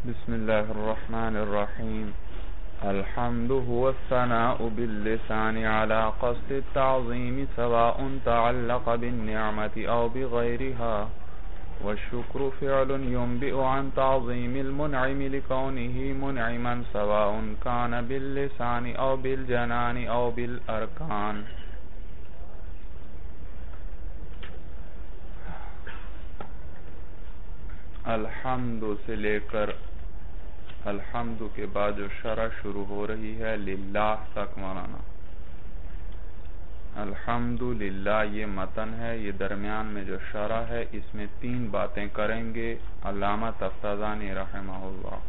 بسم الله الرحمن الرحيم. الحمد هو الثناء باللسان على قصد التعظيم سواء تعلق بالنعمة أو بغيرها، والشكر فعل ينبئ عن تعظيم المنعم لكونه منعما سواء كان باللسان أو بالجنان أو بالأركان. الحمد سے لے کر الحمد کے بعد جو شرح شروع ہو رہی ہے للہ تک مولانا. الحمد للہ یہ متن ہے، یہ درمیان میں جو شرح ہے اس میں 3 باتیں کریں گے علامہ تفتازانی رحمہ اللہ.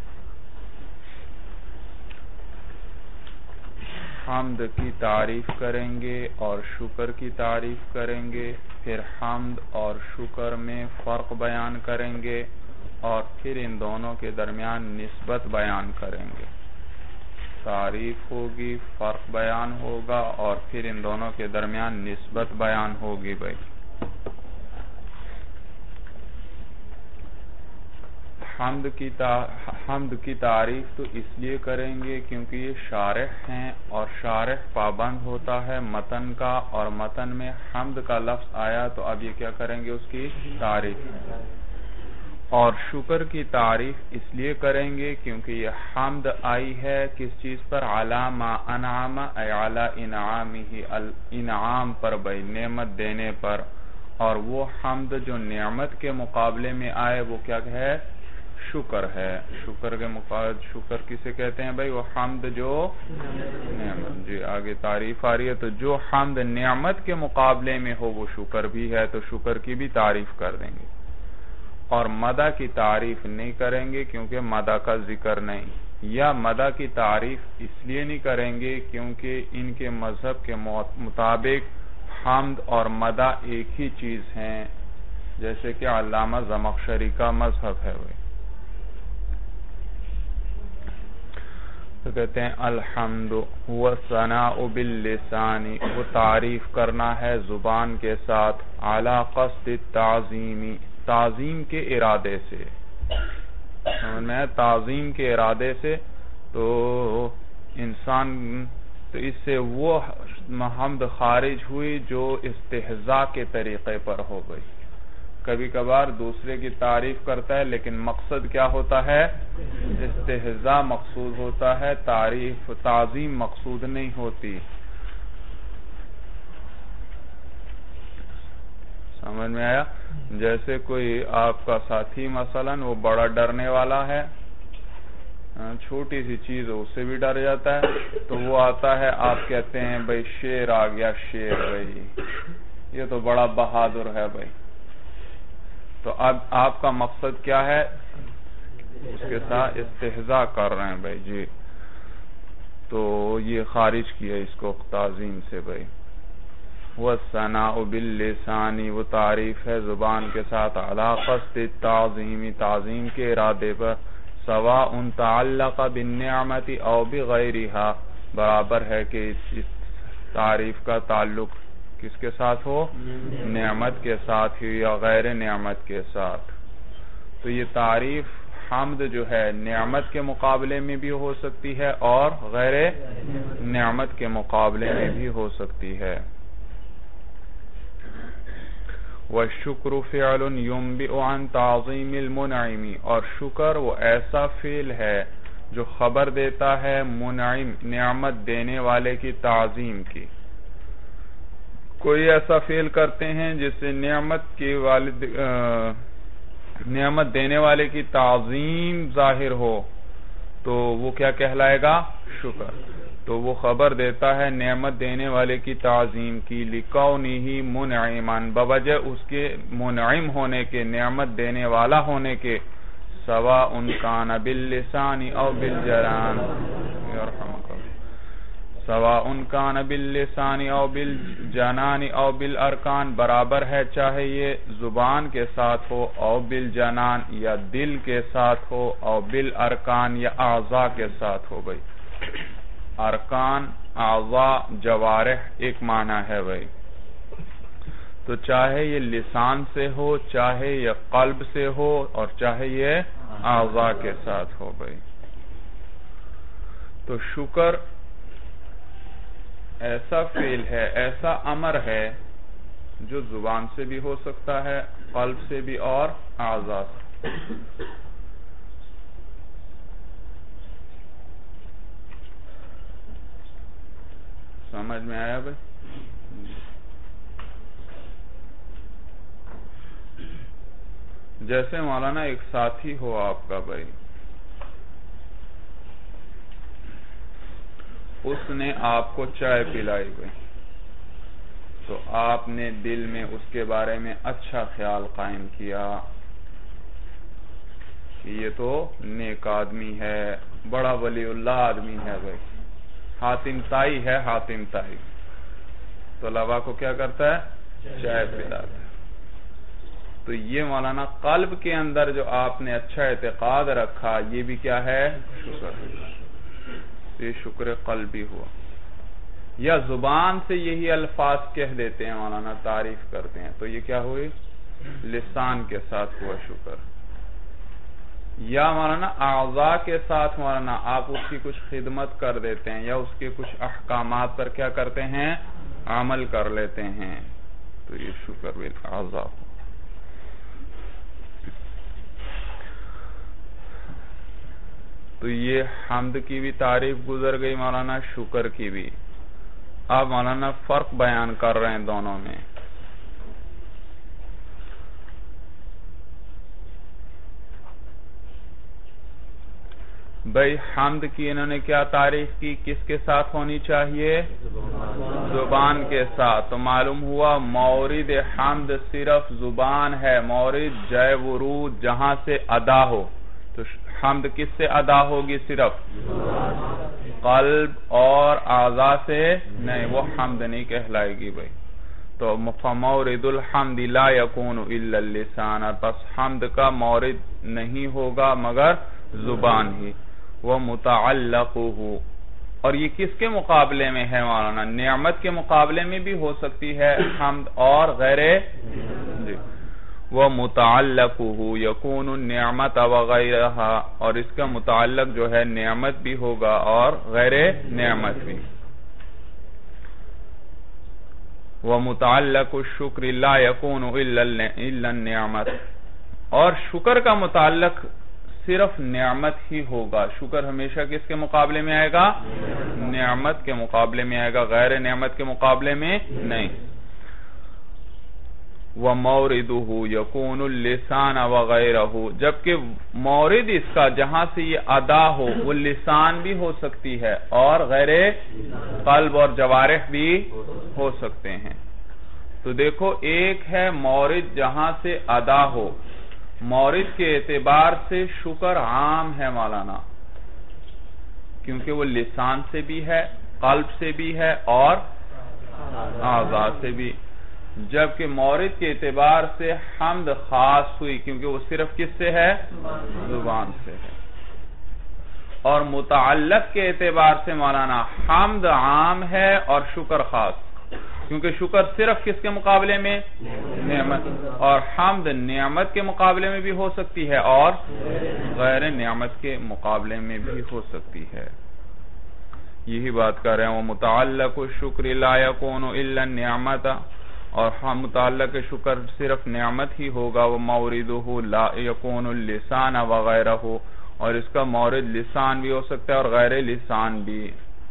حمد کی تعریف کریں گے اور شکر کی تعریف کریں گے، پھر حمد اور شکر میں فرق بیان کریں گے اور پھر ان دونوں کے درمیان نسبت بیان کریں گے. تعریف ہوگی، فرق بیان ہوگا اور پھر ان دونوں کے درمیان نسبت بیان ہوگی. بھائی حمد کی تعریف تو اس لیے کریں گے کیونکہ یہ شارح ہیں اور شارح پابند ہوتا ہے متن کا، اور متن میں حمد کا لفظ آیا تو اب یہ کیا کریں گے، اس کی تعریف. اور شکر کی تعریف اس لیے کریں گے کیونکہ یہ حمد آئی ہے کس چیز پر، علی ما انعم ای علی انعامہ، انعام پر، بھائی نعمت دینے پر. اور وہ حمد جو نعمت کے مقابلے میں آئے وہ کیا ہے، شکر ہے. شکر کے مقابلے شکر کسے کہتے ہیں بھائی، وہ حمد جو نعمت. جی آگے تعریف آ رہی ہے، تو جو حمد نعمت کے مقابلے میں ہو وہ شکر بھی ہے، تو شکر کی بھی تعریف کر دیں گے. اور مدح کی تعریف نہیں کریں گے کیونکہ مدح کا ذکر نہیں، یا مدح کی تعریف اس لیے نہیں کریں گے کیونکہ ان کے مذہب کے مطابق حمد اور مدح ایک ہی چیز ہیں، جیسے کہ علامہ زمخشری کا مذہب ہے. تو کہتے ہیں الحمد هو الثناء باللسان، وہ تعریف کرنا ہے زبان کے ساتھ، علی قصد التعظیم، تعظیم کے ارادے سے. سمجھ میں تعظیم کے ارادے سے تو انسان، تو اس سے وہ حمد خارج ہوئی جو استہزاء کے طریقے پر ہو گئی. کبھی کبھار دوسرے کی تعریف کرتا ہے لیکن مقصد کیا ہوتا ہے، استہزاء مقصود ہوتا ہے، تعظیم مقصود نہیں ہوتی. سمجھ میں آیا؟ جیسے کوئی آپ کا ساتھی مثلا وہ بڑا ڈرنے والا ہے، چھوٹی سی چیز اس سے بھی ڈر جاتا ہے، تو وہ آتا ہے، آپ کہتے ہیں بھائی شیر آ گیا، شیر بھائی یہ تو بڑا بہادر ہے بھائی. تو اب آپ کا مقصد کیا ہے، اس کے ساتھ استہزاء کر رہے ہیں بھائی. جی تو یہ خارج کیا اس کو تعظیم سے. بھائی وَالثَّنَاءُ بِاللِّسَانِ، وہ تعریف ہے زبان کے ساتھ، عَلَى قَصْدِ التَّعْظِيمِ، تعظیم کے ارادے پر، سَوَاءٌ تَعَلَّقَ بِالنِّعْمَةِ أَوْ بِغَيْرِهَا، برابر ہے کہ اس تعریف کا تعلق کس کے ساتھ ہو، نعمت کے ساتھ ہی یا غیر نعمت کے ساتھ. تو یہ تعریف حمد جو ہے نعمت کے مقابلے میں بھی ہو سکتی ہے اور غیر نعمت کے مقابلے میں بھی ہو سکتی ہے. وَالشُّكْرُ فِعْلٌ يُنبِئُ عَنْ تَعْظِيمِ الْمُنْعِمِ، اور شکر وہ ایسا فعل ہے جو خبر دیتا ہے منعم، نعمت دینے والے کی تعظیم کی. کوئی ایسا فعل کرتے ہیں جس سے نعمت دینے والے کی تعظیم ظاہر ہو تو وہ کیا کہلائے گا، شکر. تو وہ خبر دیتا ہے نعمت دینے والے کی تعظیم کی، لِكَوْنِهِ مُنْعِمًا، بوجہ اس کے منعم ہونے کے، نعمت دینے والا ہونے کے، سَوَاءٌ كَانَ بِاللِّسَانِ أَوْ بِالْجَنَانِ، سَوَاءٌ كَانَ بِاللِّسَانِ أَوْ بِالْجَنَانِ أَوْ بِالْأَرْكَانِ، برابر ہے چاہے یہ زبان کے ساتھ ہو، او بالجنان یا دل کے ساتھ ہو، او بالارکان یا اعضاء کے ساتھ ہو. بھائی ارکان، اعضاء، جوارح ایک معنی ہے بھائی. تو چاہے یہ لسان سے ہو، چاہے یہ قلب سے ہو، اور چاہے یہ اعضاء کے ساتھ ہو بھائی. تو شکر ایسا فعل ہے، ایسا امر ہے جو زبان سے بھی ہو سکتا ہے، قلب سے بھی اور اعضاء سے. سمجھ میں آیا بھائی؟ جیسے مولانا ایک ساتھی ہو آپ کا بھائی، اس نے آپ کو چائے پلائی بھائی، تو آپ نے دل میں اس کے بارے میں اچھا خیال قائم کیا کہ یہ تو نیک آدمی ہے، بڑا ولی اللہ آدمی ہے بھائی، حاتم طائی ہے، حاتم طائی طلباء کو کیا کرتا ہے؟ چائے پلاتا ہے. تو یہ مولانا قلب کے اندر جو آپ نے اچھا اعتقاد رکھا، یہ بھی کیا ہے؟ شکر. یہ شکر قلبی ہوا. یا زبان سے یہی الفاظ کہہ دیتے ہیں مولانا، تعریف کرتے ہیں، تو یہ کیا ہوئی؟ لسان کے ساتھ ہوا شکر. یا مولانا اعضاء کے ساتھ مولانا آپ اس کی کچھ خدمت کر دیتے ہیں، یا اس کے کچھ احکامات پر کیا کرتے ہیں؟ عمل کر لیتے ہیں، تو یہ شکر بالاعضاء ہو. تو یہ حمد کی بھی تعریف گزر گئی مولانا، شکر کی بھی. اب مولانا فرق بیان کر رہے ہیں دونوں میں. بھائی حمد کی انہوں نے کیا تعریف کی؟ کس کے ساتھ ہونی چاہیے؟ زبان کے ساتھ. تو معلوم ہوا مورد حمد صرف زبان ہے، مورد جے ورود جہاں سے ادا ہو. تو حمد کس سے ادا ہوگی؟ صرف قلب اور اعضاء سے نہیں، وہ حمد نہیں کہلائے گی بھائی. تو فمورد الحمد لا یکون الا اللسان، پس حمد کا مورد نہیں ہوگا مگر زبان ہی. وہ متعلق ہو، اور یہ کس کے مقابلے میں ہے مولانا؟ نعمت کے مقابلے میں بھی ہو سکتی ہے حمد، اور غیر جی. وہ متعلق ہو یکون النعمت وغیرہا، اور اس کا متعلق جو ہے نعمت بھی ہوگا اور غیر نعمت بھی. وہ متعلق الشکر لا یکون الا النعمت، اور شکر کا متعلق صرف نعمت ہی ہوگا. شکر ہمیشہ کس کے مقابلے میں آئے گا؟ نعمت کے مقابلے میں آئے گا، غیر نعمت کے مقابلے میں نہیں. وَمَوْرِدُهُ يَكُونُ اللِّسَانَ وَغَيْرَهُ، جبکہ مورد اس کا جہاں سے یہ ادا ہو وہ لسان بھی ہو سکتی ہے اور غیر قلب اور جوارح بھی ہو سکتے ہیں. تو دیکھو ایک ہے مورد جہاں سے ادا ہو، مورد کے اعتبار سے شکر عام ہے مولانا، کیونکہ وہ لسان سے بھی ہے، قلب سے بھی ہے اور اعضاء سے بھی. جبکہ مورد کے اعتبار سے حمد خاص ہوئی، کیونکہ وہ صرف کس سے ہے؟ زبان سے ہے. اور متعلق کے اعتبار سے مولانا حمد عام ہے اور شکر خاص، کیونکہ شکر صرف کس کے مقابلے میں؟ نعمت. اور حمد نعمت کے مقابلے میں بھی ہو سکتی ہے اور غیر نعمت کے مقابلے میں بھی ہو سکتی ہے. یہی بات کر رہے ہیں. وہ متعلق الشکر لا یکون الا النعمت، اور متعلق شکر صرف نعمت ہی ہوگا. وہ موردہ لا یکون اللسان وغیرہ، اور اس کا مورد لسان بھی ہو سکتا ہے اور غیر لسان بھی.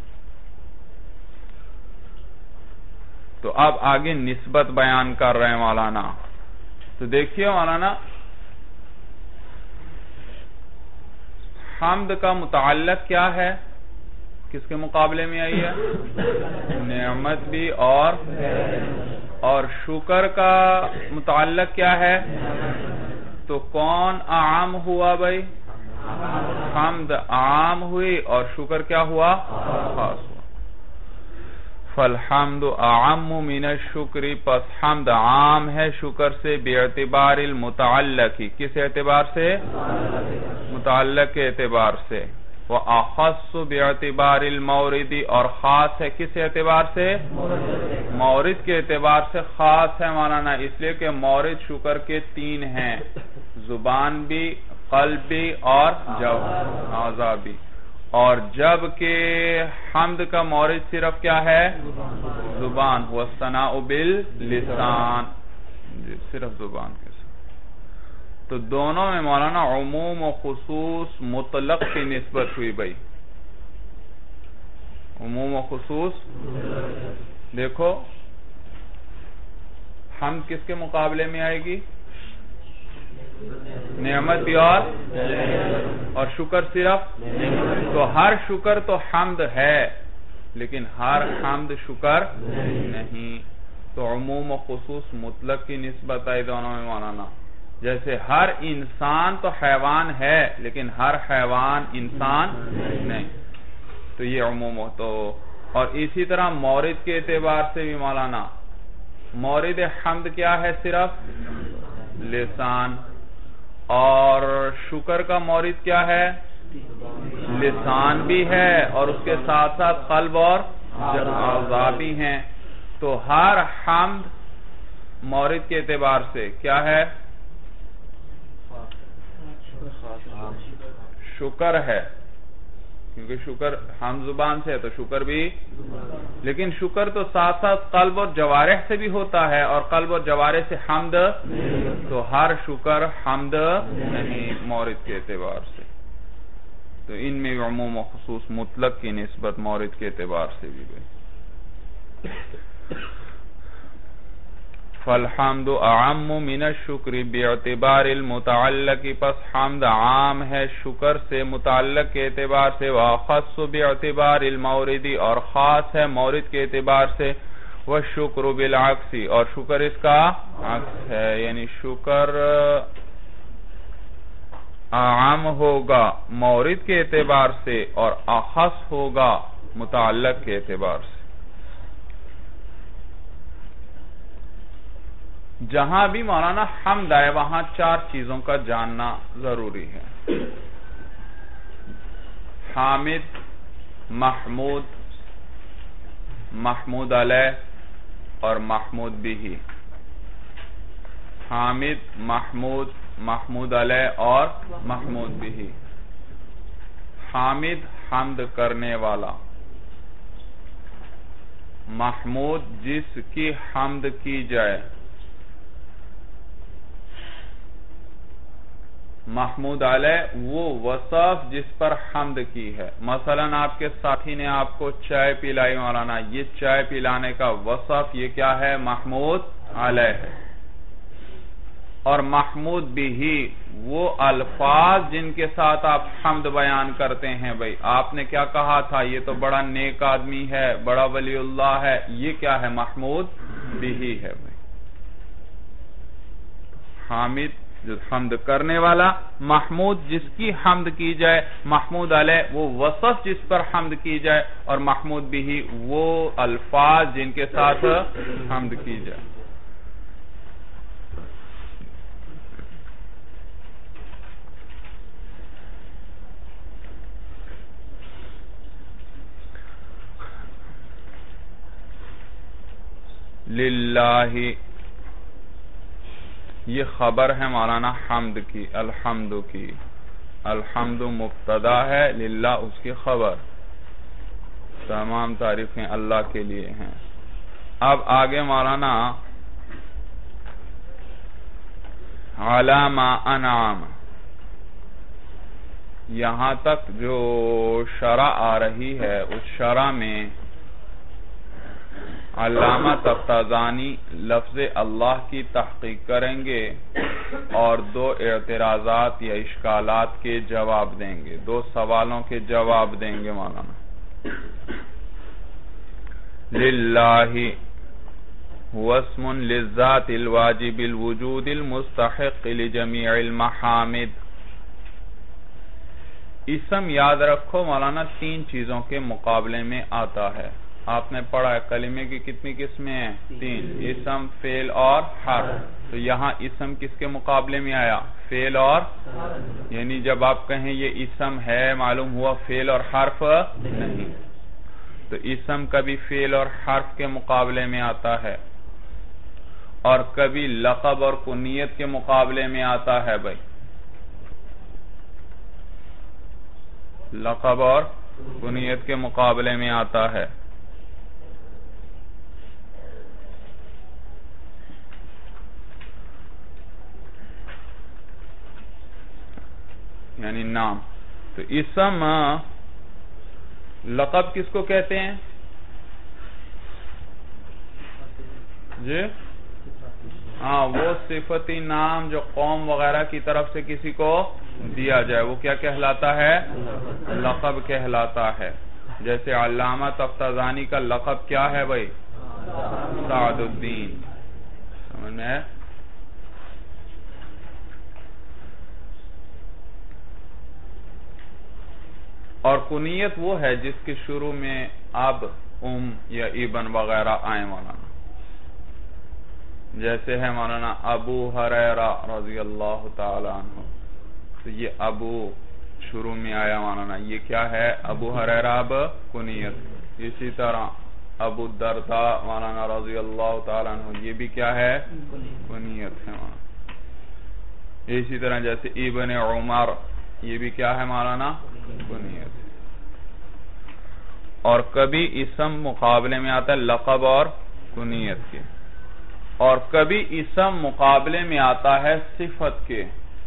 تو اب آگے نسبت بیان کر رہے ہیں مولانا. تو دیکھیے مولانا، حمد کا متعلق کیا ہے؟ کس کے مقابلے میں آئی ہے؟ نعمت بھی اور شکر کا متعلق کیا ہے؟ تو کون عام ہوا بھائی؟ حمد عام ہوئی اور شکر کیا ہوا؟ خاص ہوا. فالحمد اعم من الشکر، پس حمد عام ہے شکر سے، باعتبار المتعلق، کس اعتبار سے؟ متعلق کے اعتبار سے. وَأَخَصُّ بِاعْتِبَارِ الْمَوْرِدِ، اور خاص ہے کس اعتبار سے؟ مورد کے اعتبار سے خاص ہے مولانا، اس لیے کہ مورد شکر کے 3 ہیں، زبان بھی، قلبی اور اعضابی. اور جبکہ حمد کا مورد صرف کیا ہے؟ زبان. والثناء باللسان، صرف زبان کے ساتھ. تو دونوں میں مولانا عموم و خصوص مطلق کی نسبت ہوئی بھائی. عموم و خصوص دیکھو حمد کس کے مقابلے میں آئے گی؟ نعمت اور شکر صرف. تو ہر شکر تو حمد ہے لیکن ہر حمد شکر نہیں. تو عموم و خصوص مطلق کی نسبت آئی دونوں میں مولانا. جیسے ہر انسان تو حیوان ہے لیکن ہر حیوان انسان نہیں. تو یہ عموم ہو. تو اور اسی طرح مورد کے اعتبار سے بھی مولانا مورد حمد کیا ہے؟ صرف لسان. اور شکر کا مورد کیا ہے؟ لسان بھی ہے اور اس کے ساتھ ساتھ قلب اور اعضاء بھی ہیں. تو ہر حمد مورد کے اعتبار سے کیا ہے؟ شکر ہے، کیونکہ شکر حمد زبان سے ہے تو شکر بھی. لیکن شکر تو ساتھ ساتھ قلب اور جوارح سے بھی ہوتا ہے اور قلب اور جوارح سے حمد. تو ہر شکر حمد نہیں مورد کے اعتبار سے. تو ان میں عموم و خصوص مطلق کی نسبت مورد کے اعتبار سے بھی گئی. فالحمد اعم من الشکر باعتبار المتعلق. پس حمد عام ہے شکر سے متعلق کے اعتبار سے. واخص باعتبار المورد، اور خاص ہے مورد کے اعتبار سے. والشکر بالعکس، اور شکر اس کا عکس ہے. یعنی شکر عام ہوگا مورد کے اعتبار سے اور اخص ہوگا متعلق کے اعتبار سے. جہاں بھی مولانا حمد آئے وہاں چار چیزوں کا جاننا ضروری ہے. حامد، محمود، محمود علیہ اور محمود بھی. حامد، محمود، محمود علیہ اور محمود بھی. حامد حمد کرنے والا، محمود جس کی حمد کی جائے، محمود علیہ وہ وصف جس پر حمد کی ہے. مثلا آپ کے ساتھی نے آپ کو چائے پلائی مولانا، یہ چائے پلانے کا وصف یہ کیا ہے؟ محمود علیہ ہے. اور محمود بھی وہ الفاظ جن کے ساتھ آپ حمد بیان کرتے ہیں. بھئی آپ نے کیا کہا تھا؟ یہ تو بڑا نیک آدمی ہے، بڑا ولی اللہ ہے. یہ کیا ہے؟ محمود بھی ہے. بھئی حامد جو حمد کرنے والا، محمود جس کی حمد کی جائے، محمود علیہ وہ وصف جس پر حمد کی جائے، اور محمود بھی وہ الفاظ جن کے ساتھ حمد کی جائے. للہ یہ خبر ہے مولانا حمد کی، الحمد کی. الحمد مبتدا ہے، للہ اس کی خبر. تمام تعریفیں اللہ کے لیے ہیں. اب آگے مولانا علی ما انعام، یہاں تک جو شرح آ رہی ہے اس شرح میں علامہ تفتازانی لفظ اللہ کی تحقیق کریں گے اور دو اعتراضات یا اشکالات کے جواب دیں گے، دو سوالوں کے جواب دیں گے مولانا. للہ هو اسم للذات الواجب الوجود المستحق لجمیع المحامد. اسم یاد رکھو مولانا تین چیزوں کے مقابلے میں آتا ہے. آپ نے پڑھا ہے کلمے کی کتنی قسمیں ہیں؟ تین، اسم، فعل اور حرف. تو یہاں اسم کس کے مقابلے میں آیا؟ فعل اور. یعنی جب آپ کہیں یہ اسم ہے معلوم ہوا فعل اور حرف نہیں. تو اسم کبھی فعل اور حرف کے مقابلے میں آتا ہے اور کبھی لقب اور کنیت کے مقابلے میں آتا ہے. بھائی لقب اور کنیت کے مقابلے میں آتا ہے. یعنی نام. تو اسم لقب کس کو کہتے ہیں جی؟ ہاں، وہ صفتی نام جو قوم وغیرہ کی طرف سے کسی کو دیا جائے وہ کیا کہلاتا ہے؟ لقب کہلاتا ہے. جیسے علامہ تفتازانی کا لقب کیا ہے بھائی؟ سعد الدین. سمجھ میں ہے؟ اور کنیت وہ ہے جس کے شروع میں اب، یا ابن وغیرہ آئے مولانا. جیسے ہے مولانا ابو ہریرہ رضی اللہ تعالی عنہ، تو یہ ابو شروع میں آیا مولانا، یہ کیا ہے؟ ابو ہریرہ اب کنیت. اسی طرح ابو الدرداء مولانا رضی اللہ تعالی عنہ، یہ بھی کیا ہے؟ کنیت ہے مولانا. اسی طرح جیسے ابن عمر، یہ بھی کیا ہے مولانا؟ کنیت. اور کبھی اسم مقابلے میں آتا ہے لقب اور کنیت کے، اور کبھی اسم مقابلے میں آتا ہے صفت کے.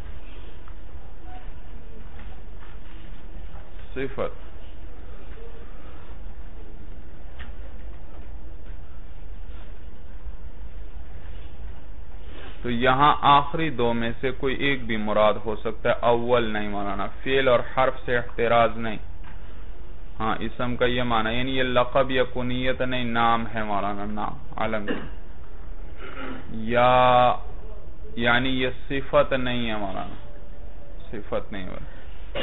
صفت. تو یہاں آخری دو میں سے کوئی ایک بھی مراد ہو سکتا ہے، اول نہیں مولانا. فعل اور حرف سے احتراز نہیں. ہاں، اسم کا یہ معنی یعنی یہ لقب یا کنیت نہیں، نام ہے مولانا، نام علم. یا یعنی یہ صفت نہیں ہے مولانا، صفت نہیں ہے.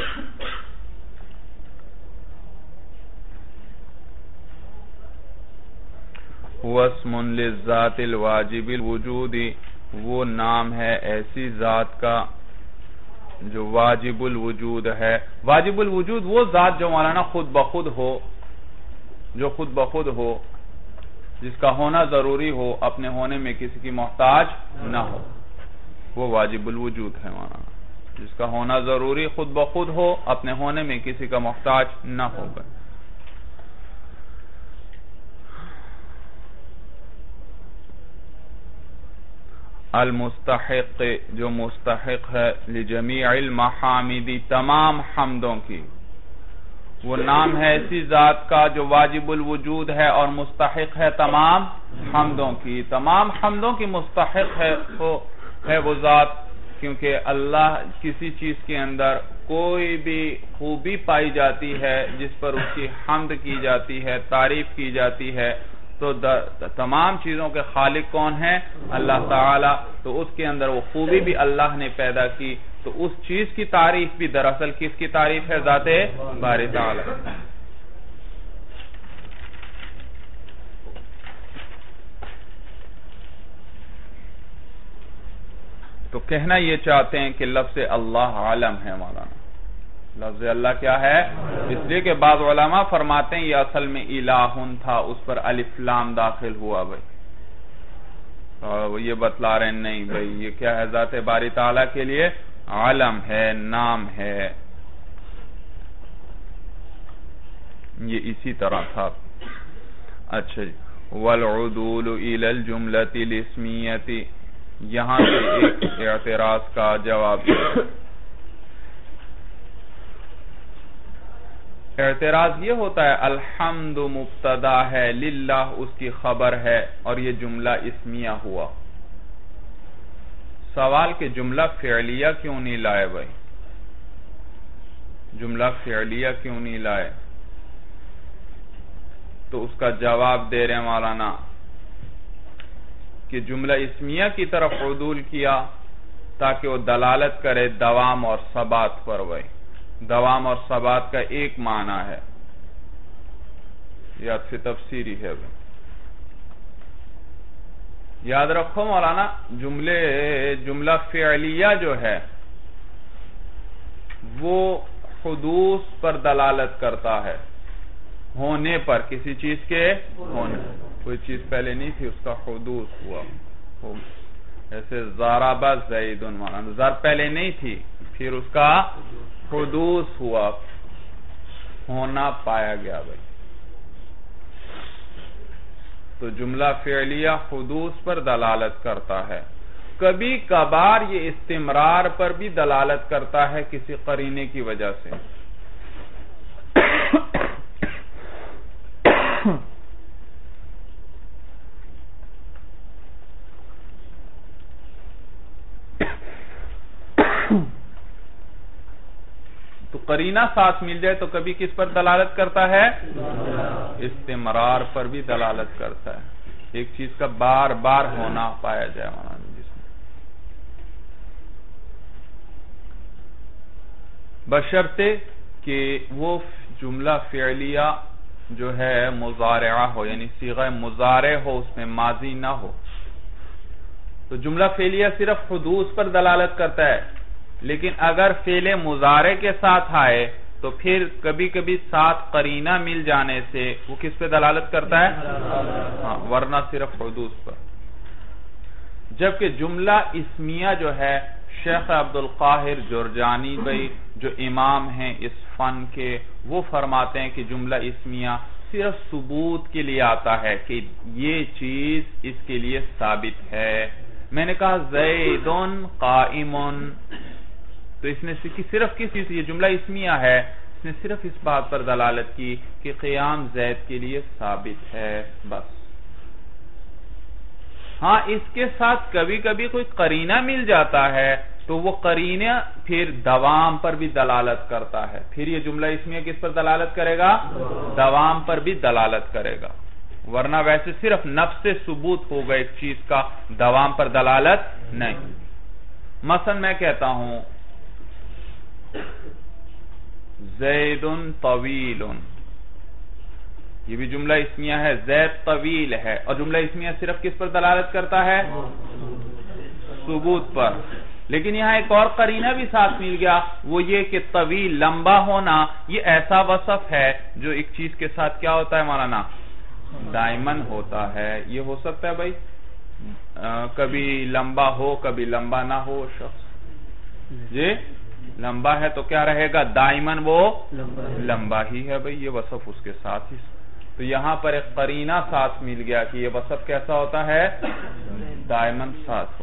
واسم للذات الواجب الوجود، وہ نام ہے ایسی ذات کا جو واجب الوجود ہے. واجب الوجود وہ ذات جو مولانا خود بخود ہو، جو خود بخود ہو، جس کا ہونا ضروری ہو، اپنے ہونے میں کسی کی محتاج نہ ہو، وہ واجب الوجود ہے مولانا. جس کا ہونا ضروری خود بخود ہو، اپنے ہونے میں کسی کا محتاج نہ ہوگا. المستحق، جو مستحق ہے، لجمیع المحامد، تمام حمدوں کی. وہ نام ہے ایسی ذات کا جو واجب الوجود ہے اور مستحق ہے تمام حمدوں کی. تمام حمدوں کی مستحق ہے وہ ذات، کیونکہ اللہ کسی چیز کے اندر کوئی بھی خوبی پائی جاتی ہے جس پر اس کی حمد کی جاتی ہے، تعریف کی جاتی ہے. تو تمام چیزوں کے خالق کون ہیں؟ اللہ تعالی. تو اس کے اندر وہ خوبی بھی اللہ نے پیدا کی، تو اس چیز کی تعریف بھی دراصل کس کی تعریف ہے؟ ذات باری تعالی. تو کہنا یہ چاہتے ہیں کہ لفظ اللہ عالم ہے مولانا. لفظ اللہ کیا ہے؟ اس لیے کہ بعض علماء فرماتے ہیں یہ اصل میں الہن تھا، اس پر الف لام داخل ہوا بھائی. اور یہ بتلا رہے ہیں نہیں بھائی، یہ کیا ہے؟ ذات باری تعالیٰ کے لیے عالم ہے، نام ہے. یہ اسی طرح تھا. اچھا جی. والعدول الى الجملة الاسمیة، یہاں سے ایک اعتراض کا جواب. اعتراض یہ ہوتا ہے الحمد مبتدا ہے، للہ اس کی خبر ہے، اور یہ جملہ اسمیہ ہوا. سوال کہ جملہ فعلیہ کیوں نہیں لائے بھائی؟ جملہ فعلیہ کیوں نہیں لائے؟ تو اس کا جواب دے رہے مولانا کہ جملہ اسمیہ کی طرف عدول کیا تاکہ وہ دلالت کرے دوام اور ثبات پر بھائی. دوام اور ثبات کا ایک معنی ہے، یاد سے تفسیری ہے بھائی. یاد رکھو مولانا، جملہ فعلیہ جو ہے وہ حدوث پر دلالت کرتا ہے، ہونے پر، کسی چیز کے ہونے. کوئی چیز پہلے نہیں تھی، اس کا حدوث ہوا. ایسے ضرب زید مولانا، ضرب پہلے نہیں تھی، پھر اس کا حدوث ہوا. ہونا پایا گیا بھائی. تو جملہ فعلیہ حدوث پر دلالت کرتا ہے. کبھی کبھار یہ استمرار پر بھی دلالت کرتا ہے کسی قرینے کی وجہ سے. تو قرینہ ساتھ مل جائے تو کبھی کس پر دلالت کرتا ہے؟ استمرار پر بھی دلالت کرتا ہے. ایک چیز کا بار بار ہونا پایا جائے مولانا جس میں. بشرطے کہ وہ جملہ فعلیہ جو ہے مضارعہ ہو، یعنی صیغہ مضارع ہو، اس میں ماضی نہ ہو. تو جملہ فعلیہ صرف حدوث پر دلالت کرتا ہے، لیکن اگر فعل مضارع کے ساتھ آئے تو پھر کبھی کبھی ساتھ قرینہ مل جانے سے وہ کس پہ دلالت کرتا ہے؟ ہاں، ورنہ صرف حدوث پر. جبکہ جملہ اسمیہ جو ہے شیخ عبدالقاہر جرجانی بھائی جو امام ہیں اس فن کے، وہ فرماتے ہیں کہ جملہ اسمیہ صرف ثبوت کے لیے آتا ہے کہ یہ چیز اس کے لیے ثابت ہے. میں نے کہا زیدن قائمن، تو اس نے صرف کس چیز، یہ جملہ اسمیہ ہے، اس نے صرف اس بات پر دلالت کی کہ قیام زید کے لیے ثابت ہے بس. ہاں، اس کے ساتھ کبھی کبھی کوئی قرینہ مل جاتا ہے تو وہ قرینہ پھر دوام پر بھی دلالت کرتا ہے. پھر یہ جملہ اسمیہ کس پر دلالت کرے گا؟ دوام پر بھی دلالت کرے گا. ورنہ ویسے صرف نفس سے ثبوت ہوگا ایک چیز کا، دوام پر دلالت نہیں. مثلا میں کہتا ہوں زید طویل، یہ بھی جملہ اسمیہ ہے، زید طویل ہے، اور جملہ اسمیہ صرف کس پر دلالت کرتا ہے؟ ثبوت پر. لیکن یہاں ایک اور قرینہ بھی ساتھ مل گیا، وہ یہ کہ طویل لمبا ہونا یہ ایسا وصف ہے جو ایک چیز کے ساتھ کیا ہوتا ہے مولانا؟ دائمن ہوتا ہے. یہ ہو سکتا ہے بھائی کبھی لمبا ہو کبھی لمبا نہ ہو شخص. جی لمبا ہے تو کیا رہے گا؟ دائمن وہ لمبا ہی ہے بھائی، یہ وصف اس کے ساتھ ہی. تو یہاں پر ایک قرینہ ساتھ مل گیا کہ یہ وصف کیسا ہوتا ہے؟ دائمن ساتھ ہو.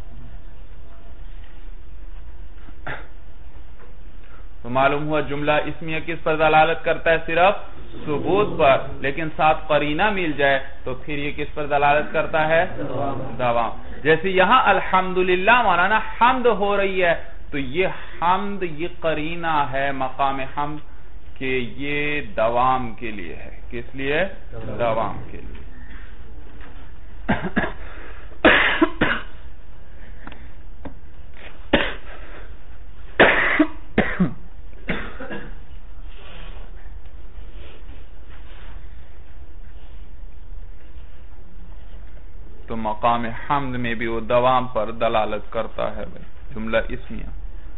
تو معلوم ہوا جملہ اسمیہ کس پر دلالت کرتا ہے؟ صرف ثبوت پر. لیکن ساتھ قرینہ مل جائے تو پھر یہ کس پر دلالت کرتا ہے؟ دوام. جیسے یہاں الحمدللہ مولانا حمد ہو رہی ہے تو یہ حمد یہ قرینہ ہے مقام حمد کہ یہ دوام کے لیے ہے. کس لیے؟ دوام کے لیے. تو مقام حمد میں بھی وہ دوام پر دلالت کرتا ہے بھائی جملہ اسمیہ.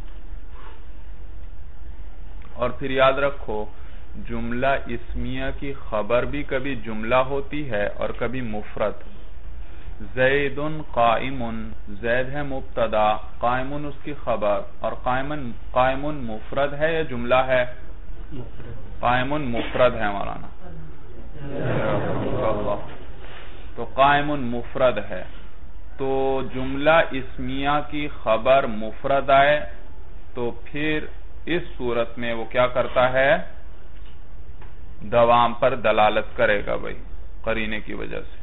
اور پھر یاد رکھو جملہ اسمیہ کی خبر بھی کبھی جملہ ہوتی ہے اور کبھی مفرد. زید قائم، زید ہے مبتدا، قائم اس کی خبر، اور قائم مفرد ہے یا جملہ ہے؟ قائم مفرد ہے مولانا. تو قائم مفرد ہے. تو جملہ اسمیہ کی خبر مفرد آئے تو پھر اس صورت میں وہ کیا کرتا ہے؟ دوام پر دلالت کرے گا بھائی قرینے کی وجہ سے.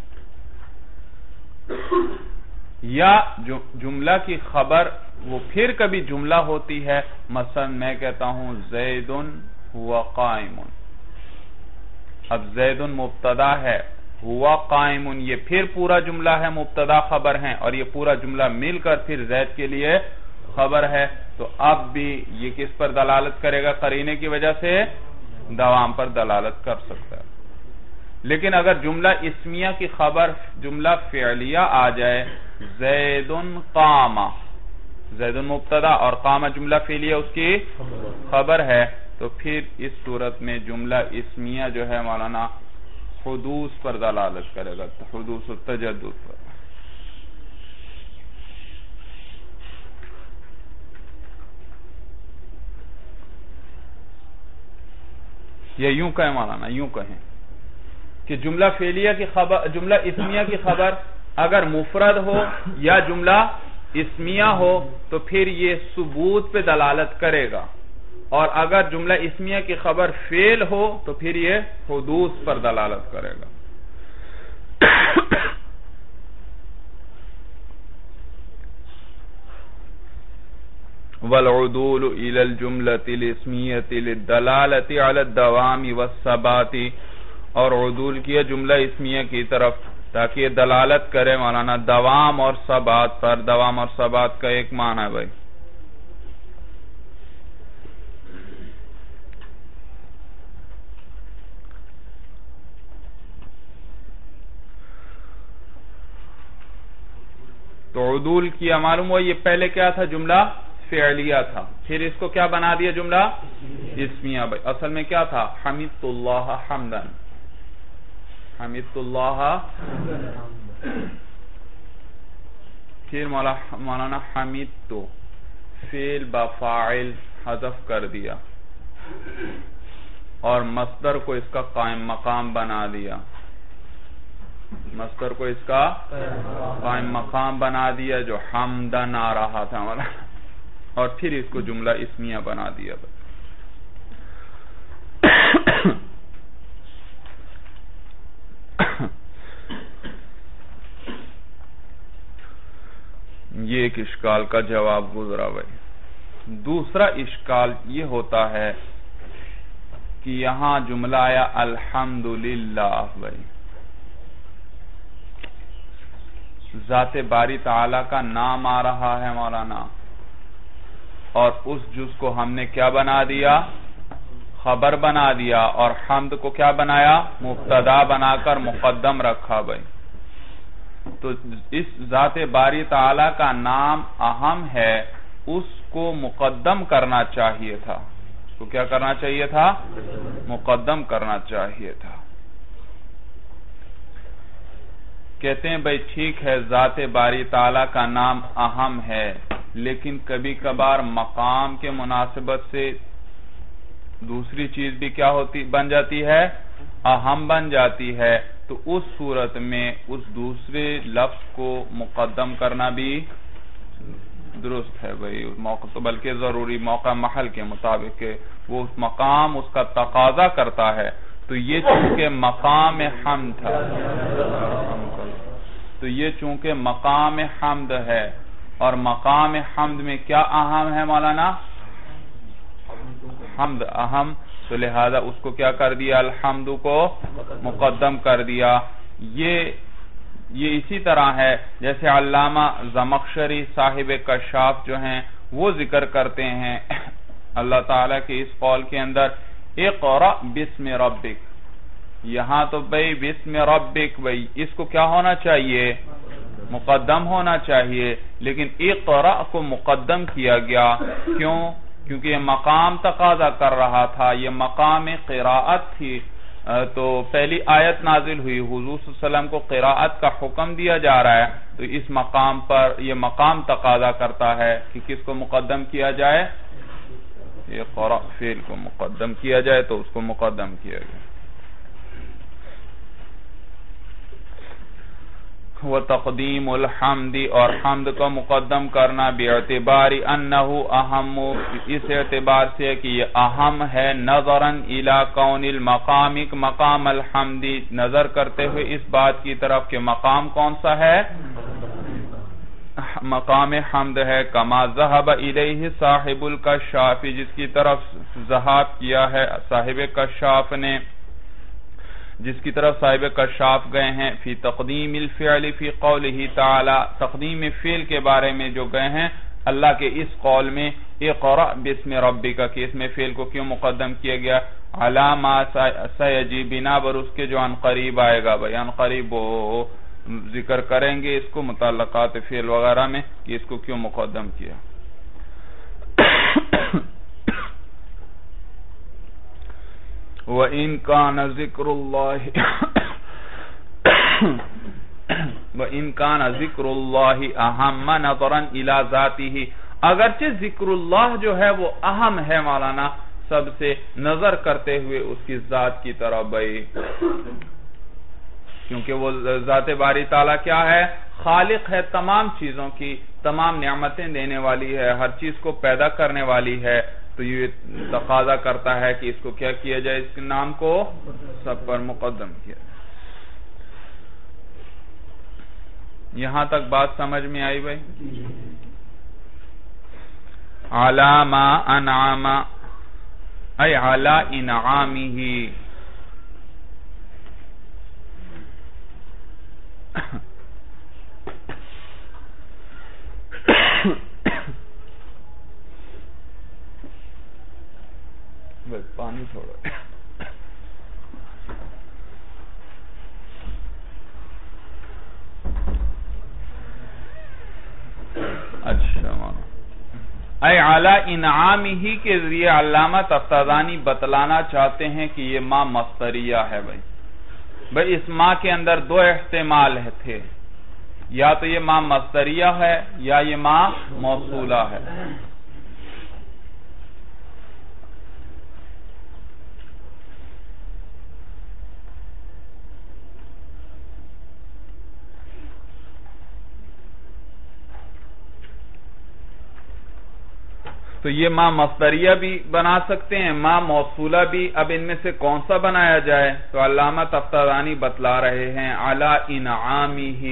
یا جملہ کی خبر وہ پھر کبھی جملہ ہوتی ہے. مثلا میں کہتا ہوں زید ہوا قائم. اب زید مبتدا ہے، ہوا قائم یہ پھر پورا جملہ ہے، مبتدا خبر ہیں، اور یہ پورا جملہ مل کر پھر زید کے لیے خبر ہے. تو اب بھی یہ کس پر دلالت کرے گا؟ قرینے کی وجہ سے دوام پر دلالت کر سکتا ہے. لیکن اگر جملہ اسمیہ کی خبر جملہ فعلیہ آ جائے، زید قام، زید مبتدا اور قام جملہ فعلیہ اس کی خبر ہے، تو پھر اس صورت میں جملہ اسمیہ جو ہے مولانا حدوث پر دلالت کرے گا، حدوث و تجدد پر. یا یوں کہیں مولانا، یوں کہیں کہ جملہ فعلیہ کی خبر، جملہ اسمیہ کی خبر اگر مفرد ہو یا جملہ اسمیہ ہو تو پھر یہ ثبوت پہ دلالت کرے گا، اور اگر جملہ اسمیہ کی خبر فعل ہو تو پھر یہ حدوث پر دلالت کرے گا۔ والعدول الى الجملة الاسمیة للدلالة على الدوام والثبات، اور عدول کیا جملہ اسمیہ کی طرف تاکہ یہ دلالت کرے مولانا دوام اور ثبات پر۔ دوام اور ثبات کا ایک معنی ہے بھائی، تو عدول کیا معلوم ہوا یہ پہلے کیا تھا، جملہ فعلیہ تھا، پھر اس کو کیا بنا دیا، جملہ اسمیہ بھائی۔ اصل میں کیا تھا، حمدت اللہ حمدا، حمدت اللہ، پھر مولانا حمدت فعل بفاعل حذف کر دیا اور مصدر کو اس کا قائم مقام بنا دیا، مصدر کو اس کا قائم مقام بنا دیا جو حمدن آ رہا تھا مولانا، اور پھر اس کو جملہ اسمیہ بنا دیا۔ یہ ایک اشکال کا جواب گزرا بھائی۔ دوسرا اشکال یہ ہوتا ہے کہ یہاں جملہ آیا الحمدللہ بھائی، ذات باری تعالیٰ کا نام آ رہا ہے مولانا، اور اس جز کو ہم نے کیا بنا دیا، خبر بنا دیا، اور حمد کو کیا بنایا، مبتدا بنا کر مقدم رکھا بھائی۔ تو اس ذات باری تعالیٰ کا نام اہم ہے، اس کو مقدم کرنا چاہیے تھا، اس کو کیا کرنا چاہیے تھا، مقدم کرنا چاہیے تھا۔ کہتے ہیں بھائی ٹھیک ہے ذات باری تعالیٰ کا نام اہم ہے، لیکن کبھی کبھار مقام کے مناسبت سے دوسری چیز بھی کیا ہوتی بن جاتی ہے، اہم بن جاتی ہے، تو اس صورت میں اس دوسرے لفظ کو مقدم کرنا بھی درست ہے بھائی، موقع تو بلکہ ضروری موقع محل کے مطابق کہ وہ اس مقام اس کا تقاضا کرتا ہے، تو یہ چونکہ مقام حمد تھا، تو یہ چونکہ مقام حمد ہے، اور مقام حمد میں کیا اہم ہے مولانا، حمد اہم، تو لہذا اس کو کیا کر دیا، الحمد کو مقدم کر دیا۔ یہ اسی طرح ہے جیسے علامہ زمخشری صاحب کشاف جو ہیں وہ ذکر کرتے ہیں اللہ تعالیٰ کے اس قول کے اندر اقرأ بسم ربک، یہاں تو بھئی بسم ربک بھئی اس کو کیا ہونا چاہیے، مقدم ہونا چاہیے، لیکن اقرأ کو مقدم کیا گیا، کیوں؟ کیونکہ یہ مقام تقاضا کر رہا تھا، یہ مقام قراءت تھی، تو پہلی آیت نازل ہوئی، حضور صلی اللہ علیہ وسلم کو قراءت کا حکم دیا جا رہا ہے، تو اس مقام پر یہ مقام تقاضا کرتا ہے کہ کس کو مقدم کیا جائے، یہ قراء فعل کو مقدم کیا جائے، تو اس کو مقدم کیا گیا۔ وتقدیم الحمد، اور حمد کو مقدم کرنا باعتبار انہو اہم، اس اعتبار سے کہ یہ اہم ہے، نظرا الی کون المقام، مقام الحمد، نظر کرتے ہوئے اس بات کی طرف کہ مقام کون سا ہے، مقام حمد ہے، کما ذہب الیہ صاحب الکشاف، جس کی طرف ذہاب کیا ہے صاحب کشاف نے، جس کی طرف صاحب کشاف گئے ہیں، فی تقدیم الفعل فی قولہ تعالی، تقدیم فعل کے بارے میں جو گئے ہیں اللہ کے اس قول میں اقرأ بسم ربک، کہ اس میں فعل کو کیوں مقدم کیا گیا، علی ما سیجی، بنا بر اس کے جو عن قریب آئے گا، بھئی عن قریب وہ ذکر کریں گے اس کو متعلقات فعل وغیرہ میں کہ اس کو کیوں مقدم کیا۔ وَإِن كَانَ ذِكْرُ اللَّهِ أَهَمَّ نَظَرًا إِلَى ذَاتِهِ، اگرچہ ذکر اللہ جو ہے وہ اہم ہے مولانا، سب سے نظر کرتے ہوئے اس کی ذات کی طرف بھائی، کیونکہ وہ ذات باری تعالیٰ کیا ہے؟ خالق ہے تمام چیزوں کی، تمام نعمتیں دینے والی ہے، ہر چیز کو پیدا کرنے والی ہے، تو یہ تقاضا کرتا ہے کہ اس کو کیا کیا جائے، اس کے نام کو سب پر مقدم کیا جائے۔ یہاں تک بات سمجھ میں آئی بھائی؟ عَلَى مَا أَنْعَمَ ای عَلَى إِنْعَامِهِ، پانی تھوڑا اچھا اے علی انعامہ کے ذریعے علامہ تفتازانی بتلانا چاہتے ہیں کہ یہ ما مصدریہ ہے بھائی اس ما کے اندر دو احتمال تھے، یا تو یہ ما مصدریہ ہے یا یہ ما موصولہ ہے۔ تو یہ ما مصدریہ بھی بنا سکتے ہیں، ما موصولہ بھی، اب ان میں سے کون سا بنایا جائے؟ تو علامہ تفتازانی بتلا رہے ہیں علی انعامہ،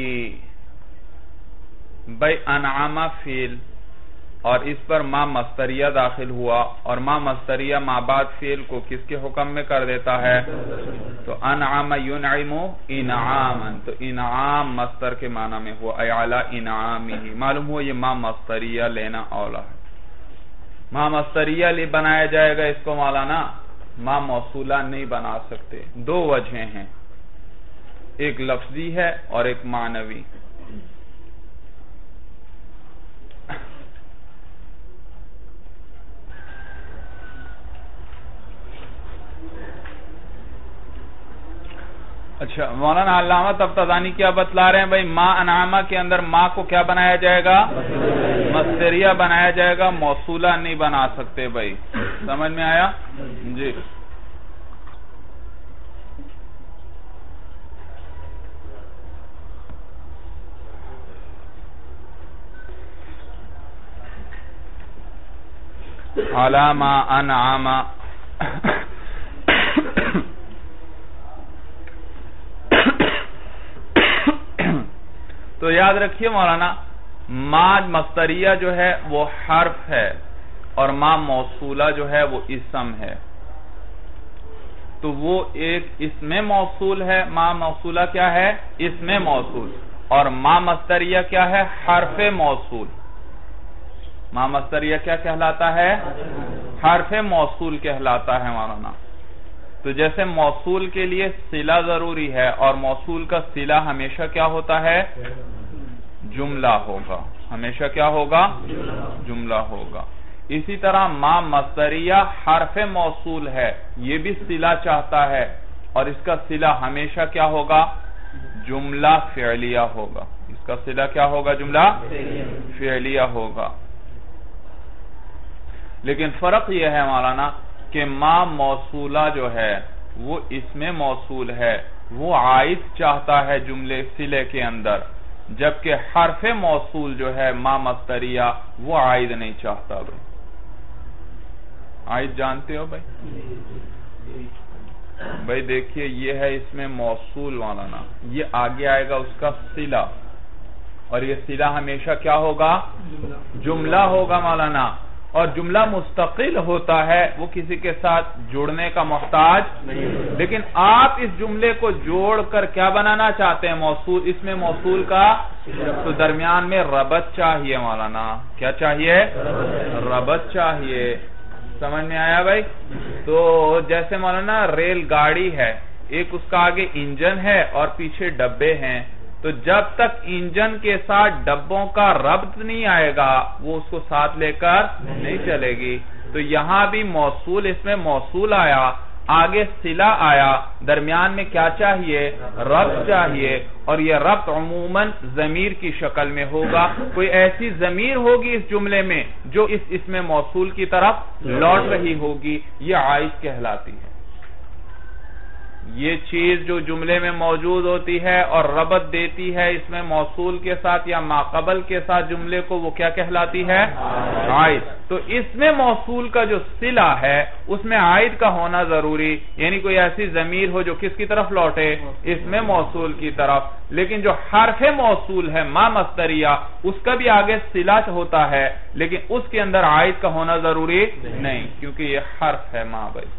بھائی انعامہ فعل اور اس پر ما مصدریہ داخل ہوا، اور ما مصدریہ ما بعد فعل کو کس کے حکم میں کر دیتا ہے؟ تو انعام ینعم انعاما، تو انعام مصدر کے معنی میں ہوا، ای علی انعامہ، معلوم ہو یہ ما مصدریہ لینا اولا ہے۔ ما مصدریہ لی بنایا جائے گا اس کو مولانا، ما موصولہ نہیں بنا سکتے، دو وجہیں ہیں، ایک لفظی ہے اور ایک معنوی۔ اچھا مولانا علامہ تفتازانی کیا بتلا رہے ہیں بھائی؟ ما انعامہ کے اندر ما کو کیا بنایا جائے گا؟ مصدریہ بنایا جائے گا، موصولہ نہیں بنا سکتے بھائی، سمجھ میں آیا؟ جی علامہ انعامہ تو یاد رکھیے مولانا، ما مصدریہ جو ہے وہ حرف ہے اور ما موصولہ جو ہے وہ اسم ہے، تو وہ ایک اسم موصول ہے، ما موصولہ کیا ہے؟ اسم موصول، اور ما مصدریہ کیا ہے؟ حرف موصول۔ ما مصدریہ کیا کہلاتا ہے؟ حرف موصول کہلاتا ہے مولانا۔ تو جیسے موصول کے لیے صلہ ضروری ہے، اور موصول کا صلہ ہمیشہ کیا ہوتا ہے؟ جملہ ہوگا، ہمیشہ کیا ہوگا؟ جملہ ہوگا۔ اسی طرح ما مصدریہ حرف موصول ہے، یہ بھی صلہ چاہتا ہے، اور اس کا صلہ ہمیشہ کیا ہوگا؟ جملہ فعلیہ ہوگا۔ اس کا صلہ کیا ہوگا؟ جملہ فعلیہ ہوگا۔ لیکن فرق یہ ہے مولانا کہ ما موصولہ جو ہے وہ اسم موصول ہے، وہ عائد چاہتا ہے جملے صلے کے اندر، جبکہ حرف موصول جو ہے ما مصدریہ وہ عائد نہیں چاہتا بھائی۔ عائد جانتے ہو بھائی؟ بھائی دیکھیے یہ ہے اسم موصول مولانا، یہ آگے آئے گا اس کا صلہ، اور یہ صلہ ہمیشہ کیا ہوگا؟ جملہ ہوگا مولانا، اور جملہ مستقل ہوتا ہے، وہ کسی کے ساتھ جڑنے کا محتاج نہیں، لیکن آپ اس جملے کو جوڑ کر کیا بنانا چاہتے ہیں؟ موصول، اس میں موصول کا، تو درمیان میں ربط چاہیے مولانا، کیا چاہیے؟ ربط چاہیے، سمجھ میں آیا بھائی؟ تو جیسے مولانا ریل گاڑی ہے، ایک اس کا آگے انجن ہے اور پیچھے ڈبے ہیں، تو جب تک انجن کے ساتھ ڈبوں کا ربط نہیں آئے گا وہ اس کو ساتھ لے کر نہیں چلے گی۔ تو یہاں بھی موصول، اس میں موصول آیا، آگے صلہ آیا، درمیان میں کیا چاہیے؟ ربط چاہیے، اور یہ ربط عموماً ضمیر کی شکل میں ہوگا۔ کوئی ایسی ضمیر ہوگی اس جملے میں جو اس اسم موصول کی طرف لوٹ رہی ہوگی، یہ عائد کہلاتی ہے۔ یہ چیز جو جملے میں موجود ہوتی ہے اور ربط دیتی ہے اس میں موصول کے ساتھ یا ماقبل کے ساتھ جملے کو، وہ کیا کہلاتی ہے؟ عائد۔ تو اس میں موصول کا جو صلہ ہے اس میں عائد کا ہونا ضروری، یعنی کوئی ایسی ضمیر ہو جو کس کی طرف لوٹے؟ اس میں موصول کی طرف۔ لیکن جو حرف موصول ہے ما مصدریہ، اس کا بھی آگے صلہ ہوتا ہے، لیکن اس کے اندر عائد کا ہونا ضروری نہیں، کیونکہ یہ حرف ہے ما بھائی۔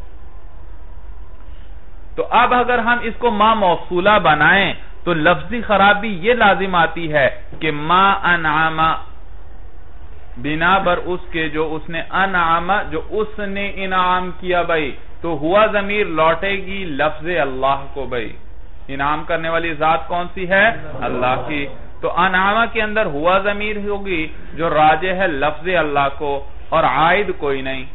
تو اب اگر ہم اس کو ما موصولہ بنائیں تو لفظی خرابی یہ لازم آتی ہے کہ ما انعام، بنا بر اس کے جو اس نے انعام، جو اس نے انعام کیا بھائی، تو ہوا ضمیر لوٹے گی لفظ اللہ کو بھائی۔ انعام کرنے والی ذات کون سی ہے؟ اللہ کی۔ تو انعام کے اندر ہوا ضمیر ہوگی جو راجع ہے لفظ اللہ کو، اور عائد کوئی نہیں۔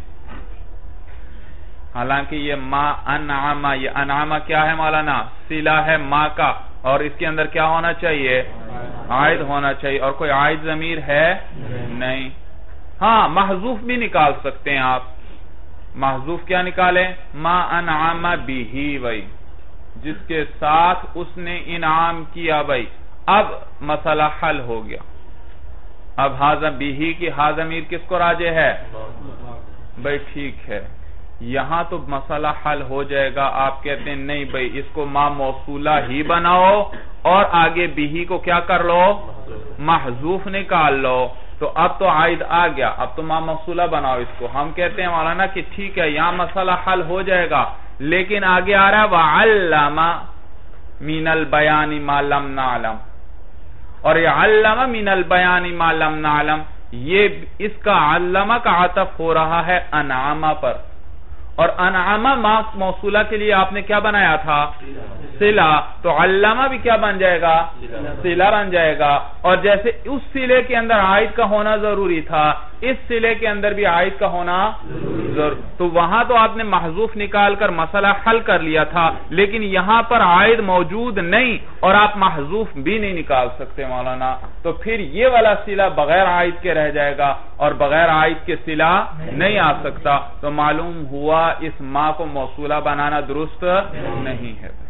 حالانکہ یہ ما انعام، یہ انعام کیا ہے مولانا؟ صلہ ہے ما کا، اور اس کے اندر کیا ہونا چاہیے؟ عائد ہونا چاہیے، اور کوئی عائد ضمیر ہے نہیں۔ ہاں محذوف بھی نکال سکتے ہیں آپ۔ محذوف کیا نکالیں؟ ما انعام بھی بھائی، جس کے ساتھ اس نے انعام کیا بھائی۔ اب مسئلہ حل ہو گیا۔ اب ہاذا بھی کی ہا ضمیر کس کو راجع ہے؟ بھائی ٹھیک ہے، یہاں تو مسئلہ حل ہو جائے گا۔ آپ کہتے ہیں نہیں بھائی، اس کو ما موصولہ ہی بناؤ اور آگے بھی کو کیا کر لو؟ محذوف نکال لو۔ تو اب تو عائد آ گیا، اب تو ما موصولہ بناؤ اس کو۔ ہم کہتے ہیں مولانا کہ ٹھیک ہے، یہاں مسئلہ حل ہو جائے گا، لیکن آگے آ رہا ہے وَعَلَّمَ مِنَ الْبَيَانِ مَا لَمْ نَعْلَمْ، اور یہ علم من البیان ما لم نعلم، یہ اس کا علمہ کا عطف ہو رہا ہے انعامہ پر، اور انعامہ ما موصولہ کے لیے آپ نے کیا بنایا تھا؟ صلہ۔ تو علمہ بھی کیا بن جائے گا؟ صلہ بن جائے گا۔ اور جیسے اس صلے کے اندر عائد کا ہونا ضروری تھا، اس صلے کے اندر بھی عائد کا ہونا ضروری، تو وہاں تو آپ نے محذوف نکال کر مسئلہ حل کر لیا تھا، لیکن یہاں پر عائد موجود نہیں اور آپ محذوف بھی نہیں نکال سکتے مولانا، تو پھر یہ والا صلہ بغیر عائد کے رہ جائے گا، اور بغیر عائد کے صلہ نہیں آ سکتا۔ تو معلوم ہوا اس ما کو موصولہ بنانا درست نہیں ہے۔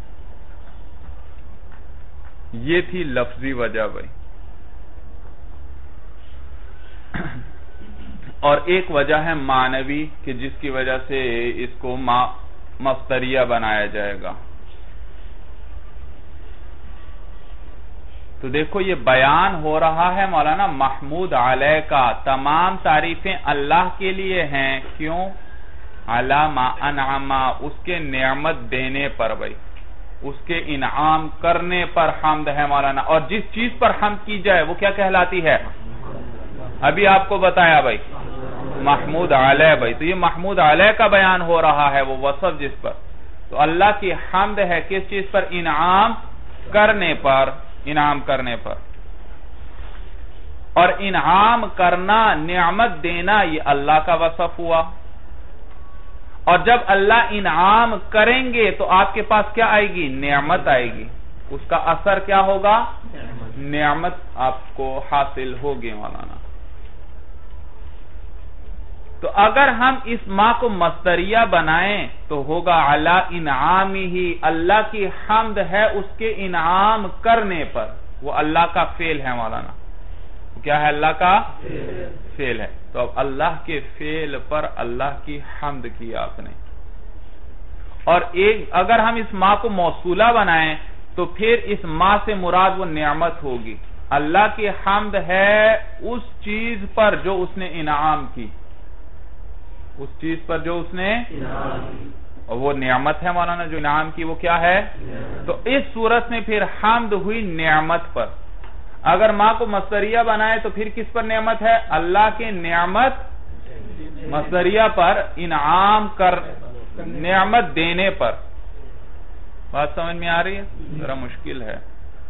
یہ تھی لفظی وجہ بھائی۔ اور ایک وجہ ہے معنوی کہ جس کی وجہ سے اس کو ما مصدریہ بنایا جائے گا۔ تو دیکھو یہ بیان ہو رہا ہے مولانا محمود علیہ کا، تمام تعریفیں اللہ کے لیے ہیں، کیوں؟ علی ما انعم، اس کے نعمت دینے پر بھائی، اس کے انعام کرنے پر حمد ہے مولانا۔ اور جس چیز پر حمد کی جائے وہ کیا کہلاتی ہے؟ ابھی آپ کو بتایا بھائی، محمود علیہ بھائی۔ تو یہ محمود علیہ کا بیان ہو رہا ہے، وہ وصف جس پر۔ تو اللہ کی حمد ہے کس چیز پر؟ انعام کرنے پر، انعام کرنے پر۔ اور انعام کرنا، نعمت دینا، یہ اللہ کا وصف ہوا۔ اور جب اللہ انعام کریں گے تو آپ کے پاس کیا آئے گی؟ نعمت آئے گی۔ اس کا اثر کیا ہوگا؟ نعمت آپ کو حاصل ہوگی مولانا۔ تو اگر ہم اس ما کو مصدریہ بنائیں تو ہوگا علی انعامہ، اللہ کی حمد ہے اس کے انعام کرنے پر۔ وہ اللہ کا فعل ہے مولانا، کیا ہے؟ اللہ کا فعل ہے۔ تو اب اللہ کے فعل پر اللہ کی حمد کی آپ نے۔ اور اگر ہم اس ما کو موصولہ بنائیں تو پھر اس ما سے مراد وہ نعمت ہوگی۔ اللہ کی حمد ہے اس چیز پر جو اس نے انعام کی، اس چیز پر جو اس نے اور وہ نعمت ہے مولانا، جو انعام کی وہ کیا ہے؟ تو اس صورت میں پھر حمد ہوئی نعمت پر۔ اگر ما کو مصدریہ بنائے تو پھر کس پر نعمت ہے؟ اللہ کے نعمت مصدریہ پر، انعام کر، نعمت دینے پر۔ بات سمجھ میں آ رہی ہے؟ ذرا مشکل ہے۔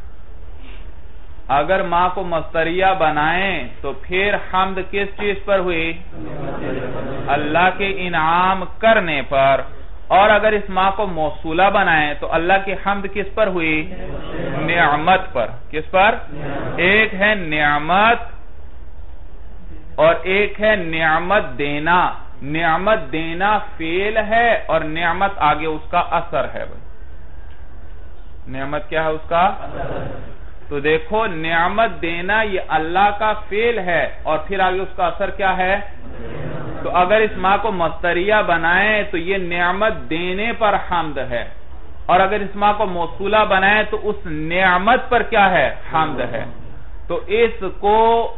اگر ما کو مصدریہ بنائیں تو پھر حمد کس چیز پر ہوئی؟ اللہ کے انعام کرنے پر۔ اور اگر اس ما کو موصولہ بنائیں تو اللہ کی حمد کس پر ہوئی؟ نعمت پر. کس پر؟ ایک ہے نعمت اور ایک ہے نعمت دینا. نعمت دینا فعل ہے اور نعمت آگے اس کا اثر ہے. نعمت کیا ہے اس کا؟ تو دیکھو نعمت دینا یہ اللہ کا فعل ہے اور پھر آگے اس کا اثر کیا ہے؟ تو اگر اس ما کو مصدریہ بنائیں تو یہ نعمت دینے پر حمد ہے، اور اگر اس ما کو موصولہ بنائیں تو اس نعمت پر کیا ہے؟ حمد ہے. تو اس کو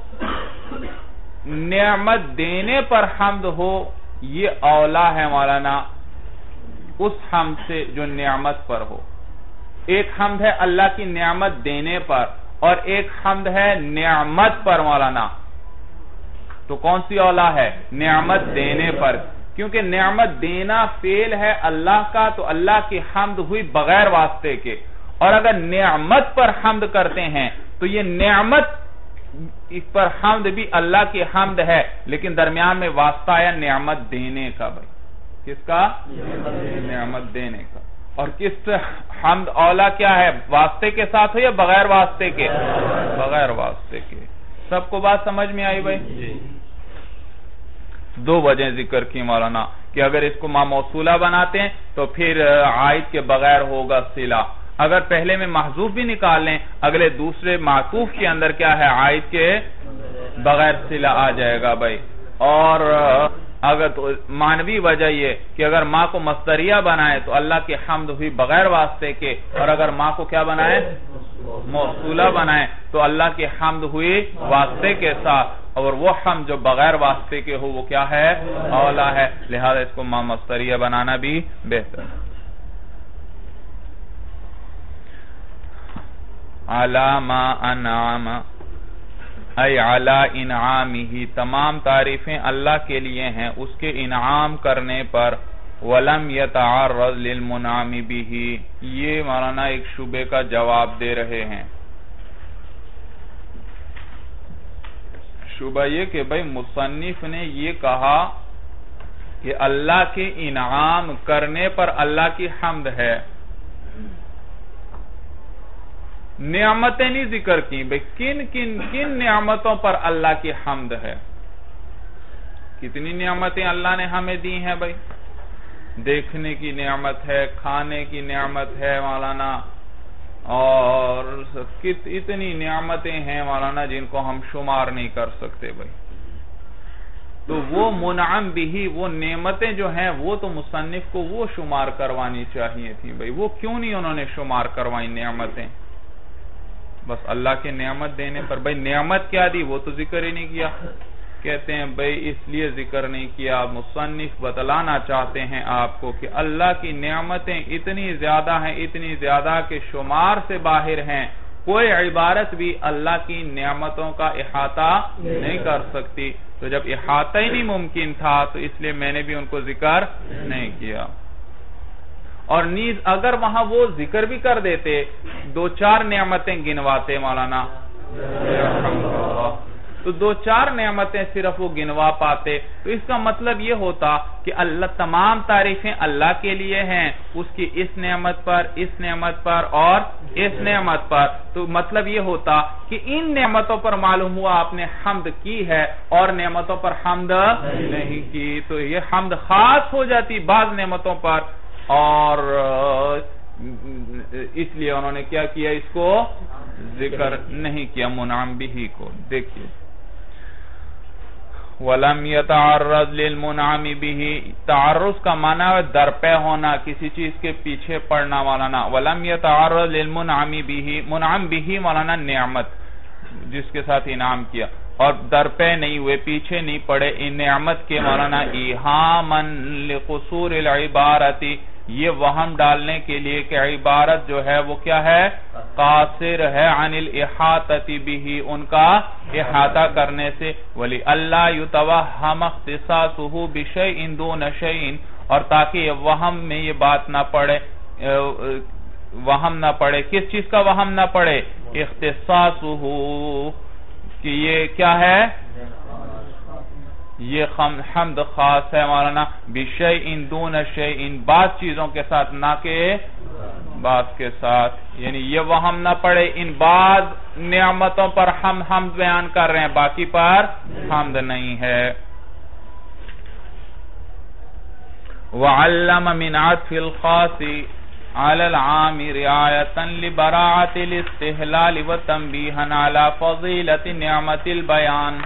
نعمت دینے پر حمد ہو یہ اولا ہے مولانا اس حمد سے جو نعمت پر ہو. ایک حمد ہے اللہ کی نعمت دینے پر اور ایک حمد ہے نعمت پر مولانا. تو کون سی اولا ہے؟ نعمت دینے پر، کیونکہ نعمت دینا فعل ہے اللہ کا تو اللہ کی حمد ہوئی بغیر واسطے کے. اور اگر نعمت پر حمد کرتے ہیں تو یہ نعمت اس پر حمد بھی اللہ کی حمد ہے لیکن درمیان میں واسطہ آیا نعمت دینے کا. بھائی کس کا؟ نعمت دینے کا. اور کس حمد اولا کیا ہے؟ واسطے کے ساتھ ہو یا بغیر واسطے کے؟ بغیر واسطے کے. سب کو بات سمجھ میں آئی بھائی؟ دو وجہ ذکر کی مولانا کہ اگر اس کو ما موصولہ بناتے ہیں تو پھر عائد کے بغیر ہوگا صلہ. اگر پہلے میں محذوف بھی نکال لیں اگلے دوسرے معطوف کے اندر کیا ہے؟ عائد کے بغیر صلہ آ جائے گا بھائی. اور اگر تو معنوی وجہ یہ کہ اگر ما کو مصدریہ بنائے تو اللہ کی حمد ہوئی بغیر واسطے کے، اور اگر ما کو کیا بنائے؟ موصولہ بنائے تو اللہ کی حمد ہوئی واسطے کے ساتھ، اور وہ حمد جو بغیر واسطے کے ہو وہ کیا ہے؟ اولا ہے. لہذا اس کو ما مصدریہ بنانا بھی بہتر. عَلَى مَا أَنْعَمَ اے عَلَى انعامہ، تمام تعریفیں اللہ کے لیے ہیں اس کے انعام کرنے پر. وَلَمْ يَتَعَرَّضْ لِلْمُنْعَمِ بِهِ، یہ مولانا ایک شبہ کا جواب دے رہے ہیں. شبہ یہ کہ بھئی مصنف نے یہ کہا کہ اللہ کے انعام کرنے پر اللہ کی حمد ہے، نعمتیں نہیں ذکر کی. بھئی کن نعمتوں پر اللہ کی حمد ہے؟ کتنی نعمتیں اللہ نے ہمیں دی ہیں بھئی؟ دیکھنے کی نعمت ہے، کھانے کی نعمت ہے مولانا، اور اتنی نعمتیں ہیں مولانا جن کو ہم شمار نہیں کر سکتے بھئی. تو وہ منعم بھی، وہ نعمتیں جو ہیں وہ تو مصنف کو وہ شمار کروانی چاہیے تھی بھئی. وہ کیوں نہیں انہوں نے شمار کروائی نعمتیں؟ بس اللہ کے نعمت دینے پر. بھئی نعمت کیا دی وہ تو ذکر ہی نہیں کیا. کہتے ہیں بھئی اس لیے ذکر نہیں کیا، مصنف بتلانا چاہتے ہیں آپ کو کہ اللہ کی نعمتیں اتنی زیادہ ہیں، اتنی زیادہ کہ شمار سے باہر ہیں. کوئی عبارت بھی اللہ کی نعمتوں کا احاطہ نہیں کر سکتی. تو جب احاطہ ہی نہیں ممکن تھا تو اس لیے میں نے بھی ان کو ذکر نہیں کیا. اور نیز اگر وہاں وہ ذکر بھی کر دیتے، دو چار نعمتیں گنواتے مولانا، تو دو چار نعمتیں صرف وہ گنوا پاتے، تو اس کا مطلب یہ ہوتا کہ اللہ تمام تعریفیں اللہ کے لیے ہیں، اس کی اس نعمت پر، اس نعمت پر اور اس نعمت پر. تو مطلب یہ ہوتا کہ ان نعمتوں پر معلوم ہوا آپ نے حمد کی ہے اور نعمتوں پر حمد نہیں کی. تو یہ حمد خاص ہو جاتی بعض نعمتوں پر، اور اس لیے انہوں نے کیا کیا؟ اس کو ذکر نہیں کیا منعم بھی کو. دیکھیے وَلَمْ يَتَعَرَّضْ لِلْمُنْعَمِ بِهِ، تعرض کا معنی ہے درپے ہونا، کسی چیز کے پیچھے پڑنا مولانا. وَلَمْ يَتَعَرَّضْ لِلْمُنْعَمِ بِهِ، منعم بھی مولانا نعمت جس کے ساتھ انعام کیا، اور درپے نہیں ہوئے، پیچھے نہیں پڑے ان نعمت کے مولانا. إِيهَامًا لِقُصُورِ الْعِبَارَةِ، یہ وہم ڈالنے کے لیے کہ عبارت جو ہے وہ کیا ہے؟ قاصر ہے عن الاحاطہ بھی، ان کا احاطہ کرنے سے. وَلِأَلَّا يُتَوَهَّمَ اخْتِصَاصُهُ بِشَيْءٍ دُونَ شَيْءٍ، اور تاکہ یہ وہم میں یہ بات نہ پڑے، وہم نہ پڑے. کس چیز کا وہم نہ پڑے؟ اختصاصہ، کہ یہ کیا ہے؟ یہ حمد خاص ہے مولانا بشیء دون شیء، بعض چیزوں کے ساتھ نہ کہ بعض کے ساتھ، یعنی یہ وہم نہ پڑے ان بعض نعمتوں پر ہم حمد بیان کر رہے ہیں، باقی پر حمد نہیں ہے۔ وعلم من عطف الخاص على العام رعایتا لبراعة الاستحلال وتنبیہا على فضیلت نعمت البیان۔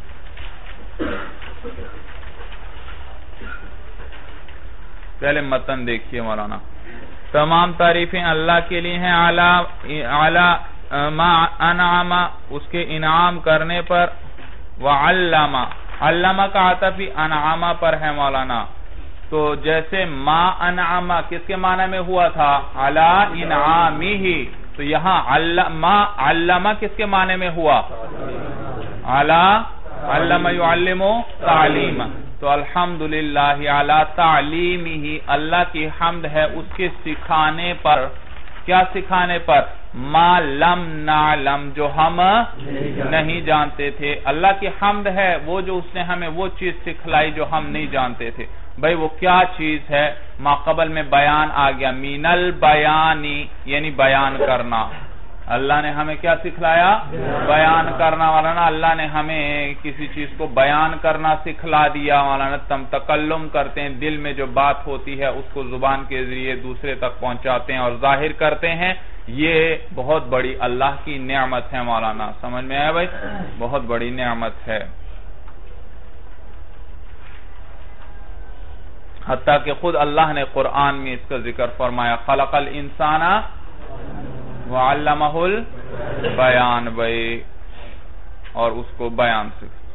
پہلے متن دیکھیے مولانا، تمام تعریفیں اللہ کے لیے ہیں اعلی ما انعام، اس کے انعام کرنے پر، وعلم، علم کا عطف انعام پر ہے مولانا، تو جیسے ما انعام کس کے معنی میں ہوا تھا؟ علی انعامہ، تو یہاں ما علم کس کے معنی میں ہوا؟ علی علم یعلم تعلیم، تو الحمدللہ علی تعلیمہ، اللہ کی حمد ہے اس کے سکھانے پر، کیا سکھانے پر؟ ما لم نعلم، جو ہم نہیں جانتے تھے، اللہ کی حمد ہے وہ جو اس نے ہمیں وہ چیز سکھلائی جو ہم نہیں جانتے تھے۔ بھئی وہ کیا چیز ہے؟ ما قبل میں بیان آ گیا، من البیانی یعنی بیان کرنا، اللہ نے ہمیں کیا سکھلایا؟ بیان کرنا مولانا، اللہ نے ہمیں کسی چیز کو بیان کرنا سکھلا دیا مولانا، تم تکلم کرتے ہیں، دل میں جو بات ہوتی ہے اس کو زبان کے ذریعے دوسرے تک پہنچاتے ہیں اور ظاہر کرتے ہیں، یہ بہت بڑی اللہ کی نعمت ہے مولانا، سمجھ میں آیا بھائی؟ بہت بڑی نعمت ہے، حتیٰ کہ خود اللہ نے قرآن میں اس کا ذکر فرمایا، خلق الانسان وعلمہ البیان، بھائی، اور اس کو بیان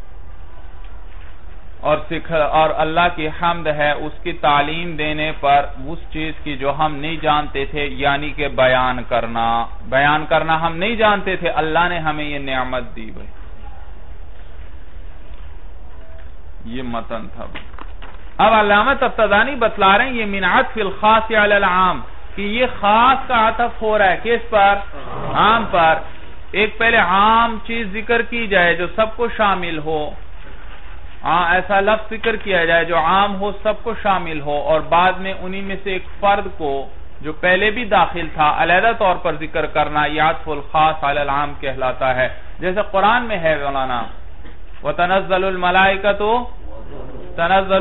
اور اللہ کی حمد ہے اس کی تعلیم دینے پر اس چیز کی جو ہم نہیں جانتے تھے، یعنی کہ بیان کرنا ہم نہیں جانتے تھے، اللہ نے ہمیں یہ نعمت دی بھائی۔ یہ متن تھا بھائی۔ اب علامہ تفتزانی بتلا رہے ہیں یہ من عطف الخاص علی العام، کہ یہ خاص کا عطف ہو رہا ہے کس پر؟ عام پر۔ ایک پہلے عام چیز ذکر کی جائے جو سب کو شامل ہو، ایسا لفظ ذکر کیا جائے جو عام ہو، سب کو شامل ہو، اور بعد میں انہی میں سے ایک فرد کو جو پہلے بھی داخل تھا علیحدہ طور پر ذکر کرنا، یہ عطف الخاص علی العام کہلاتا ہے۔ جیسے قرآن میں ہے مولانا وَتَنَزَّلُ الْمَلَائِكَةُ تنزل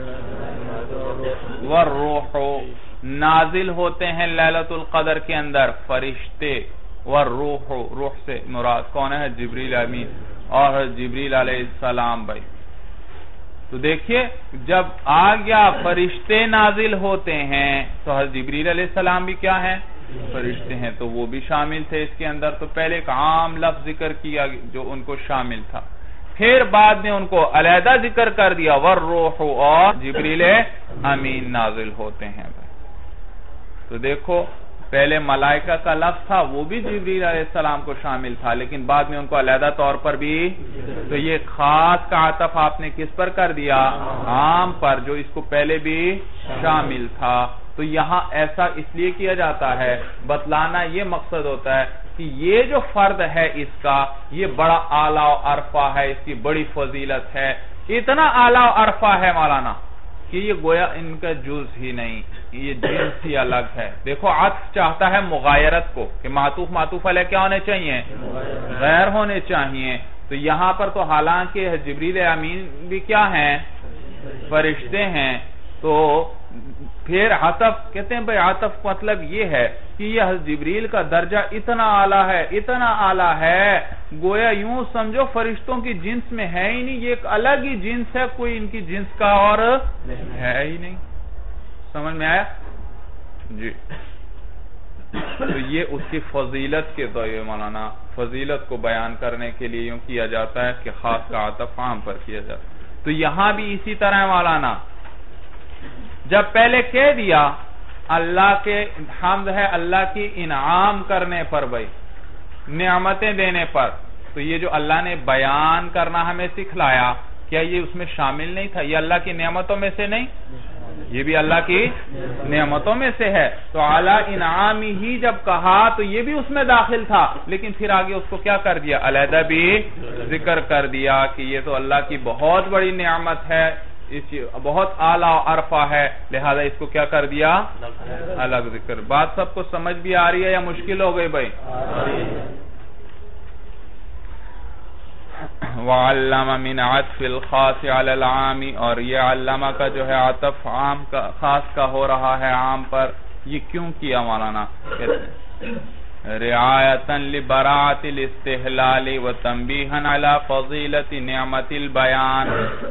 والروح، نازل ہوتے ہیں لیلۃ القدر کے اندر فرشتے، والروح، روح سے مراد کون ہے؟ جبریل امین اور جبریل علیہ السلام بھائی۔ تو دیکھیے جب آ گیا فرشتے نازل ہوتے ہیں تو حضرت جبریل علیہ السلام بھی کیا ہیں؟ فرشتے ہیں، تو وہ بھی شامل تھے اس کے اندر، تو پہلے ایک عام لفظ ذکر کیا جو ان کو شامل تھا، پھر بعد میں ان کو علیحدہ ذکر کر دیا، والروح، اور جبریل امین نازل ہوتے ہیں بھائی۔ تو دیکھو پہلے ملائکہ کا لفظ تھا وہ بھی جبریل علیہ السلام کو شامل تھا، لیکن بعد میں ان کو علیحدہ طور پر بھی، تو یہ خاص کا عطف آپ نے کس پر کر دیا؟ عام پر، جو اس کو پہلے بھی شامل تھا۔ تو یہاں ایسا اس لیے کیا جاتا ہے، بتلانا یہ مقصد ہوتا ہے کہ یہ جو فرد ہے اس کا، یہ بڑا اعلیٰ و عرفہ ہے، اس کی بڑی فضیلت ہے، اتنا اعلیٰ و عرفہ ہے مولانا کہ یہ گویا ان کا جز ہی نہیں، یہ جنس ہی الگ ہے۔ دیکھو عطف چاہتا ہے مغایرت کو، کہ معطوف علیہ کیا ہونے چاہیے؟ غیر ہونے چاہیے۔ تو یہاں پر تو حالانکہ جبریل امین بھی کیا ہیں؟ فرشتے ہیں، تو پھر عطف کہتے ہیں بھئی عطف مطلب یہ ہے کہ یہ حضرت جبریل کا درجہ اتنا اعلیٰ ہے، اتنا اعلیٰ ہے، گویا یوں سمجھو فرشتوں کی جنس میں ہے ہی نہیں، یہ ایک الگ ہی جنس ہے، کوئی ان کی جنس کا اور ہے ہی نہیں۔ سمجھ میں آیا؟ جی۔ تو یہ اس کی فضیلت کے ذریعے مولانا، فضیلت کو بیان کرنے کے لیے یوں کیا جاتا ہے کہ خاص کا عطف عام پر کیا جاتا ہے۔ تو یہاں بھی اسی طرح مولانا، جب پہلے کہہ دیا اللہ کے حمد ہے اللہ کی انعام کرنے پر بھائی، نعمتیں دینے پر، تو یہ جو اللہ نے بیان کرنا ہمیں سکھلایا، کیا یہ اس میں شامل نہیں تھا؟ یہ اللہ کی نعمتوں میں سے نہیں؟ یہ بھی اللہ کی نعمتوں میں سے ہے. تو علی انعامی ہی جب کہا تو یہ بھی اس میں داخل تھا، لیکن پھر آگے اس کو کیا کر دیا؟ علیحدہ بھی ذکر کر دیا کہ یہ تو اللہ کی بہت بڑی نعمت ہے، بہت اعلیٰ عرفہ ہے، لہذا اس کو کیا کر دیا؟ الگ ذکر. بات سب کو سمجھ بھی آ رہی ہے یا مشکل ہو گئی بھائی؟ وَعَلَّمَ مِنْ عَطْفِ الْخَاصِ عَلَى الْعَامِ، اور یہ علامہ کا جو ہے عطف عام کا خاص کا ہو رہا ہے عام پر. یہ کیوں کیا مولانا؟ رعایتاً لبراعۃ الاستحلال وتنبیہاً علی فضیلۃ نعمت البیان.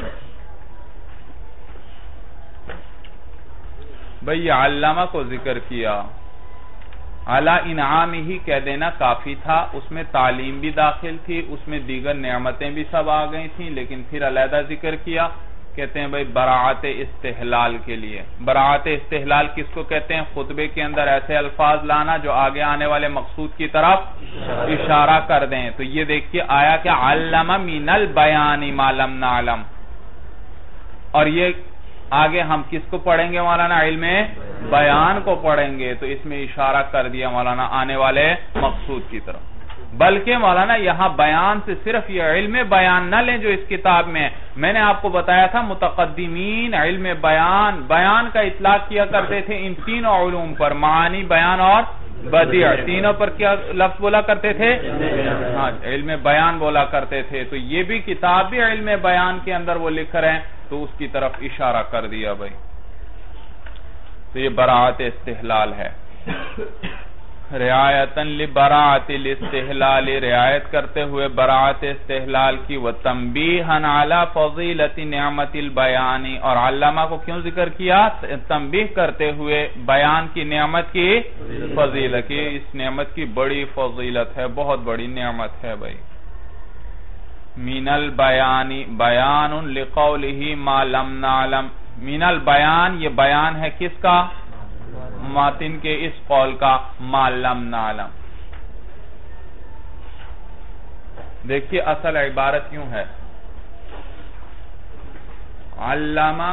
بھئی یہ علامہ کو ذکر کیا، علی انعام ہی کہہ دینا کافی تھا، اس میں تعلیم بھی داخل تھی، اس میں دیگر نعمتیں بھی سب آ گئی تھیں، لیکن پھر علیحدہ ذکر کیا. کہتے ہیں بھئی براعت استحلال کے لیے. براعت استحلال کس کو کہتے ہیں؟ خطبے کے اندر ایسے الفاظ لانا جو آگے آنے والے مقصود کی طرف اشارہ کر دیں. تو یہ دیکھیے آیا کہ علم من البیان ما لم نعلم، اور یہ آگے ہم کس کو پڑھیں گے مولانا؟ علم بیان کو پڑھیں گے، تو اس میں اشارہ کر دیا مولانا آنے والے مقصود کی طرف. بلکہ مولانا یہاں بیان سے صرف یہ علم بیان نہ لیں جو اس کتاب میں ہے. میں نے آپ کو بتایا تھا متقدمین علم بیان کا اطلاق کیا کرتے تھے ان تینوں علوم پر، معانی، بیان اور بدیع. تینوں پر کیا لفظ بولا کرتے تھے؟ ہاں، علم بیان بولا کرتے تھے. تو یہ بھی کتاب بھی علم بیان کے اندر وہ لکھ رہے ہیں، تو اس کی طرف اشارہ کر دیا بھائی. تو یہ براعت استحلال ہے. رعایتاً لبراعت الاستحلال، رعایت کرتے ہوئے براعت استحلال کی. وتنبیہاً علی فضیلۃ نعمت البیان، اور علامہ کو کیوں ذکر کیا؟ تنبیہ کرتے ہوئے بیان کی نعمت کی فضیلت کی. اس نعمت کی بڑی فضیلت ہے، بہت بڑی نعمت ہے بھائی. من البیان بیان لقولہ ما لم نعلم. من البیان، یہ بیان ہے کس کا؟ ماتن کے اس قول کا، ما لم نعلم. دیکھیے اصل عبارت یوں ہے، علامہ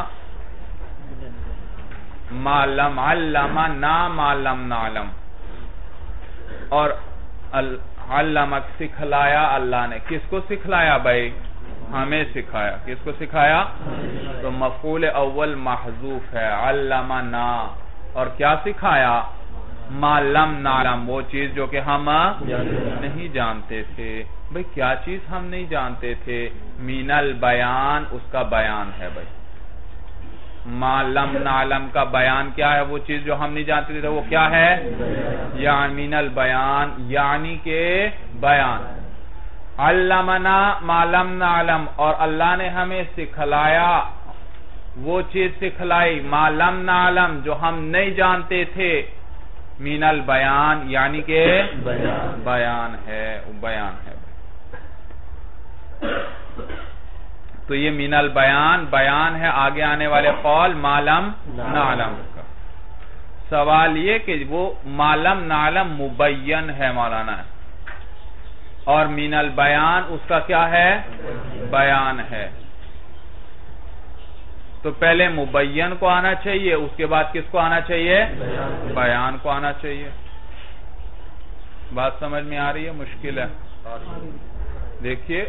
ما لم علمنا ما لم نعلم، اور علامہ سکھلایا اللہ نے. کس کو سکھلایا بھائی؟ ہمیں سکھایا. کس کو سکھایا؟ تو مفعول اول محذوف ہے، علمنا. اور کیا سکھایا؟ ما لم نعلم، وہ چیز جو کہ ہم نہیں جانتے تھے. بھئی کیا چیز ہم نہیں جانتے تھے؟ من البیان، اس کا بیان ہے بھئی. ما لم نعلم کا بیان کیا ہے؟ وہ چیز جو ہم نہیں جانتے تھے وہ کیا ہے؟ یعنی من البیان، یعنی کہ بیان. علمنا ما لم نعلم، اور اللہ نے ہمیں سکھلایا، وہ چیز سکھلائی، ما لم نعلم، جو ہم نہیں جانتے تھے. من البیان یعنی کہ بیان ہے، بیان ہے. تو یہ من البیان بیان ہے آگے آنے والے قول ما لم نعلم کا. سوال یہ کہ وہ ما لم نعلم مبین ہے مولانا، اور من البیان اس کا کیا ہے؟ بیان ہے. تو پہلے مبین کو آنا چاہیے، اس کے بعد کس کو آنا چاہیے؟ بیان کو آنا چاہیے. بات سمجھ میں آ رہی ہے؟ مشکل ہے. دیکھیے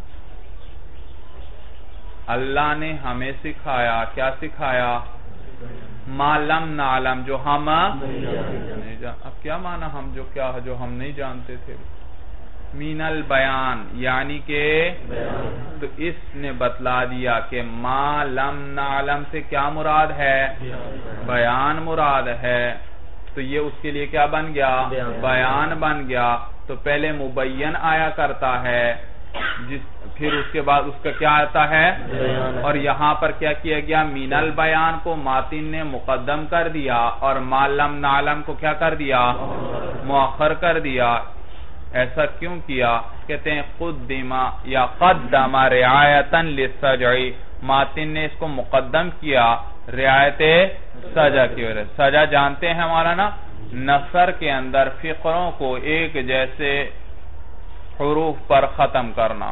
اللہ نے ہمیں سکھایا، کیا سکھایا؟ ما لم نعلم، جو ہم نہیں جانتے. اب کیا معنی ہم جو ہم نہیں جانتے تھے؟ من البیان یعنی کہ، تو اس نے بتلا دیا کہ ما لم نعلم سے کیا مراد ہے؟ بیان مراد ہے. تو یہ اس کے لیے کیا بن گیا؟ بیان بن گیا. تو پہلے مبین آیا کرتا ہے، پھر اس کے بعد اس کا کیا آتا ہے؟ اور یہاں پر کیا کیا گیا؟ من البیان کو ماتن نے مقدم کر دیا، اور ما لم نعلم کو کیا کر دیا؟ مؤخر کر دیا. ایسا کیوں کیا؟ کہتے ہیں قدم یا قدم رعایتاً للسجع، ماتن نے اس کو مقدم کیا رعایت سجع کی وجہ. سجع جانتے ہیں مولانا؟ نثر کے اندر فقروں کو ایک جیسے حروف پر ختم کرنا،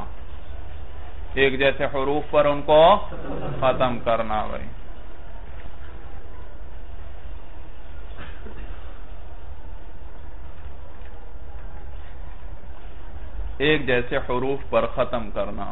ایک جیسے حروف پر ان کو ختم کرنا بھائی. ایک جیسے حروف پر ختم کرنا.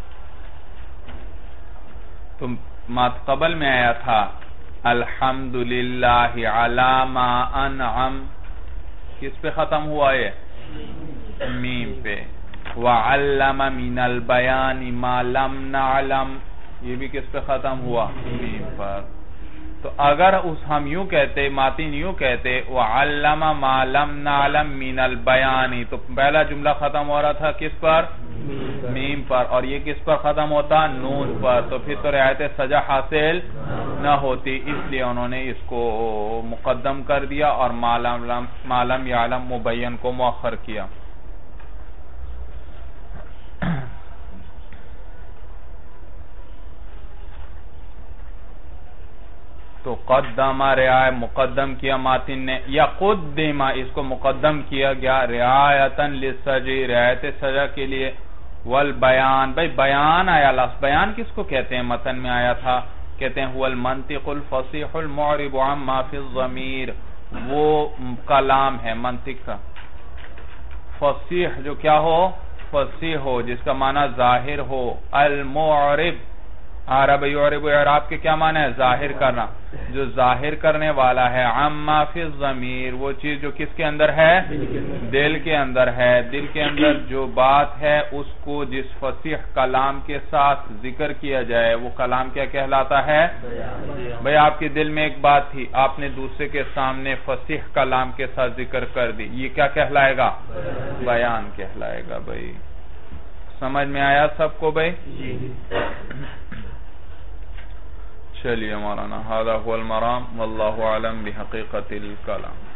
تو قبل میں آیا تھا الحمدللہ علی ما انعم، کس پہ ختم ہوا یہ؟ میم پہ. وعلم من البیان ما لم نعلم، یہ بھی کس پہ ختم ہوا؟ میم پر. تو اگر ہم یوں کہتے، ماتن یوں کہتے وعلم ما لم نعلم من البیان، تو پہلا جملہ ختم ہو رہا تھا کس پر؟ میم پر. اور یہ کس پر ختم ہوتا؟ نون پر. تو پھر تو رعایت سجا حاصل نہ ہوتی، اس لیے انہوں نے اس کو مقدم کر دیا اور ما لم یعلم مبین کو مؤخر کیا. تو قدم رعایت مقدم کیا ماتن نے، یا قدم اس کو مقدم کیا گیا رعایتاً للسجی رعایت سجا کے لیے. والبیان، بھئی بیان آیا، لفظ بیان کس کو کہتے ہیں؟ متن میں آیا تھا، کہتے ہیں هو المنطق الفصیح المعرب عما فی الضمیر، وہ کلام ہے منطق کا فصیح جو کیا ہو؟ فصیح ہو، جس کا معنی ظاہر ہو. المعرب، عرب یعرب اعراب کے کیا معنی ہے؟ ظاہر کرنا، جو ظاہر کرنے والا ہے. عما فی الضمیر، وہ چیز جو کس کے اندر ہے؟ دل کے اندر ہے. دل کے اندر جو بات ہے اس کو جس فصیح کلام کے ساتھ ذکر کیا جائے وہ کلام کیا کہلاتا ہے؟ بھئی آپ کے دل میں ایک بات تھی، آپ نے دوسرے کے سامنے فصیح کلام کے ساتھ ذکر کر دی، یہ کیا کہلائے گا؟ بیان کہلائے گا. بھئی سمجھ میں آیا سب کو؟ بھئی چلیے مولانا، هذا هو المرام واللہ اعلم بحقیقت الکلام.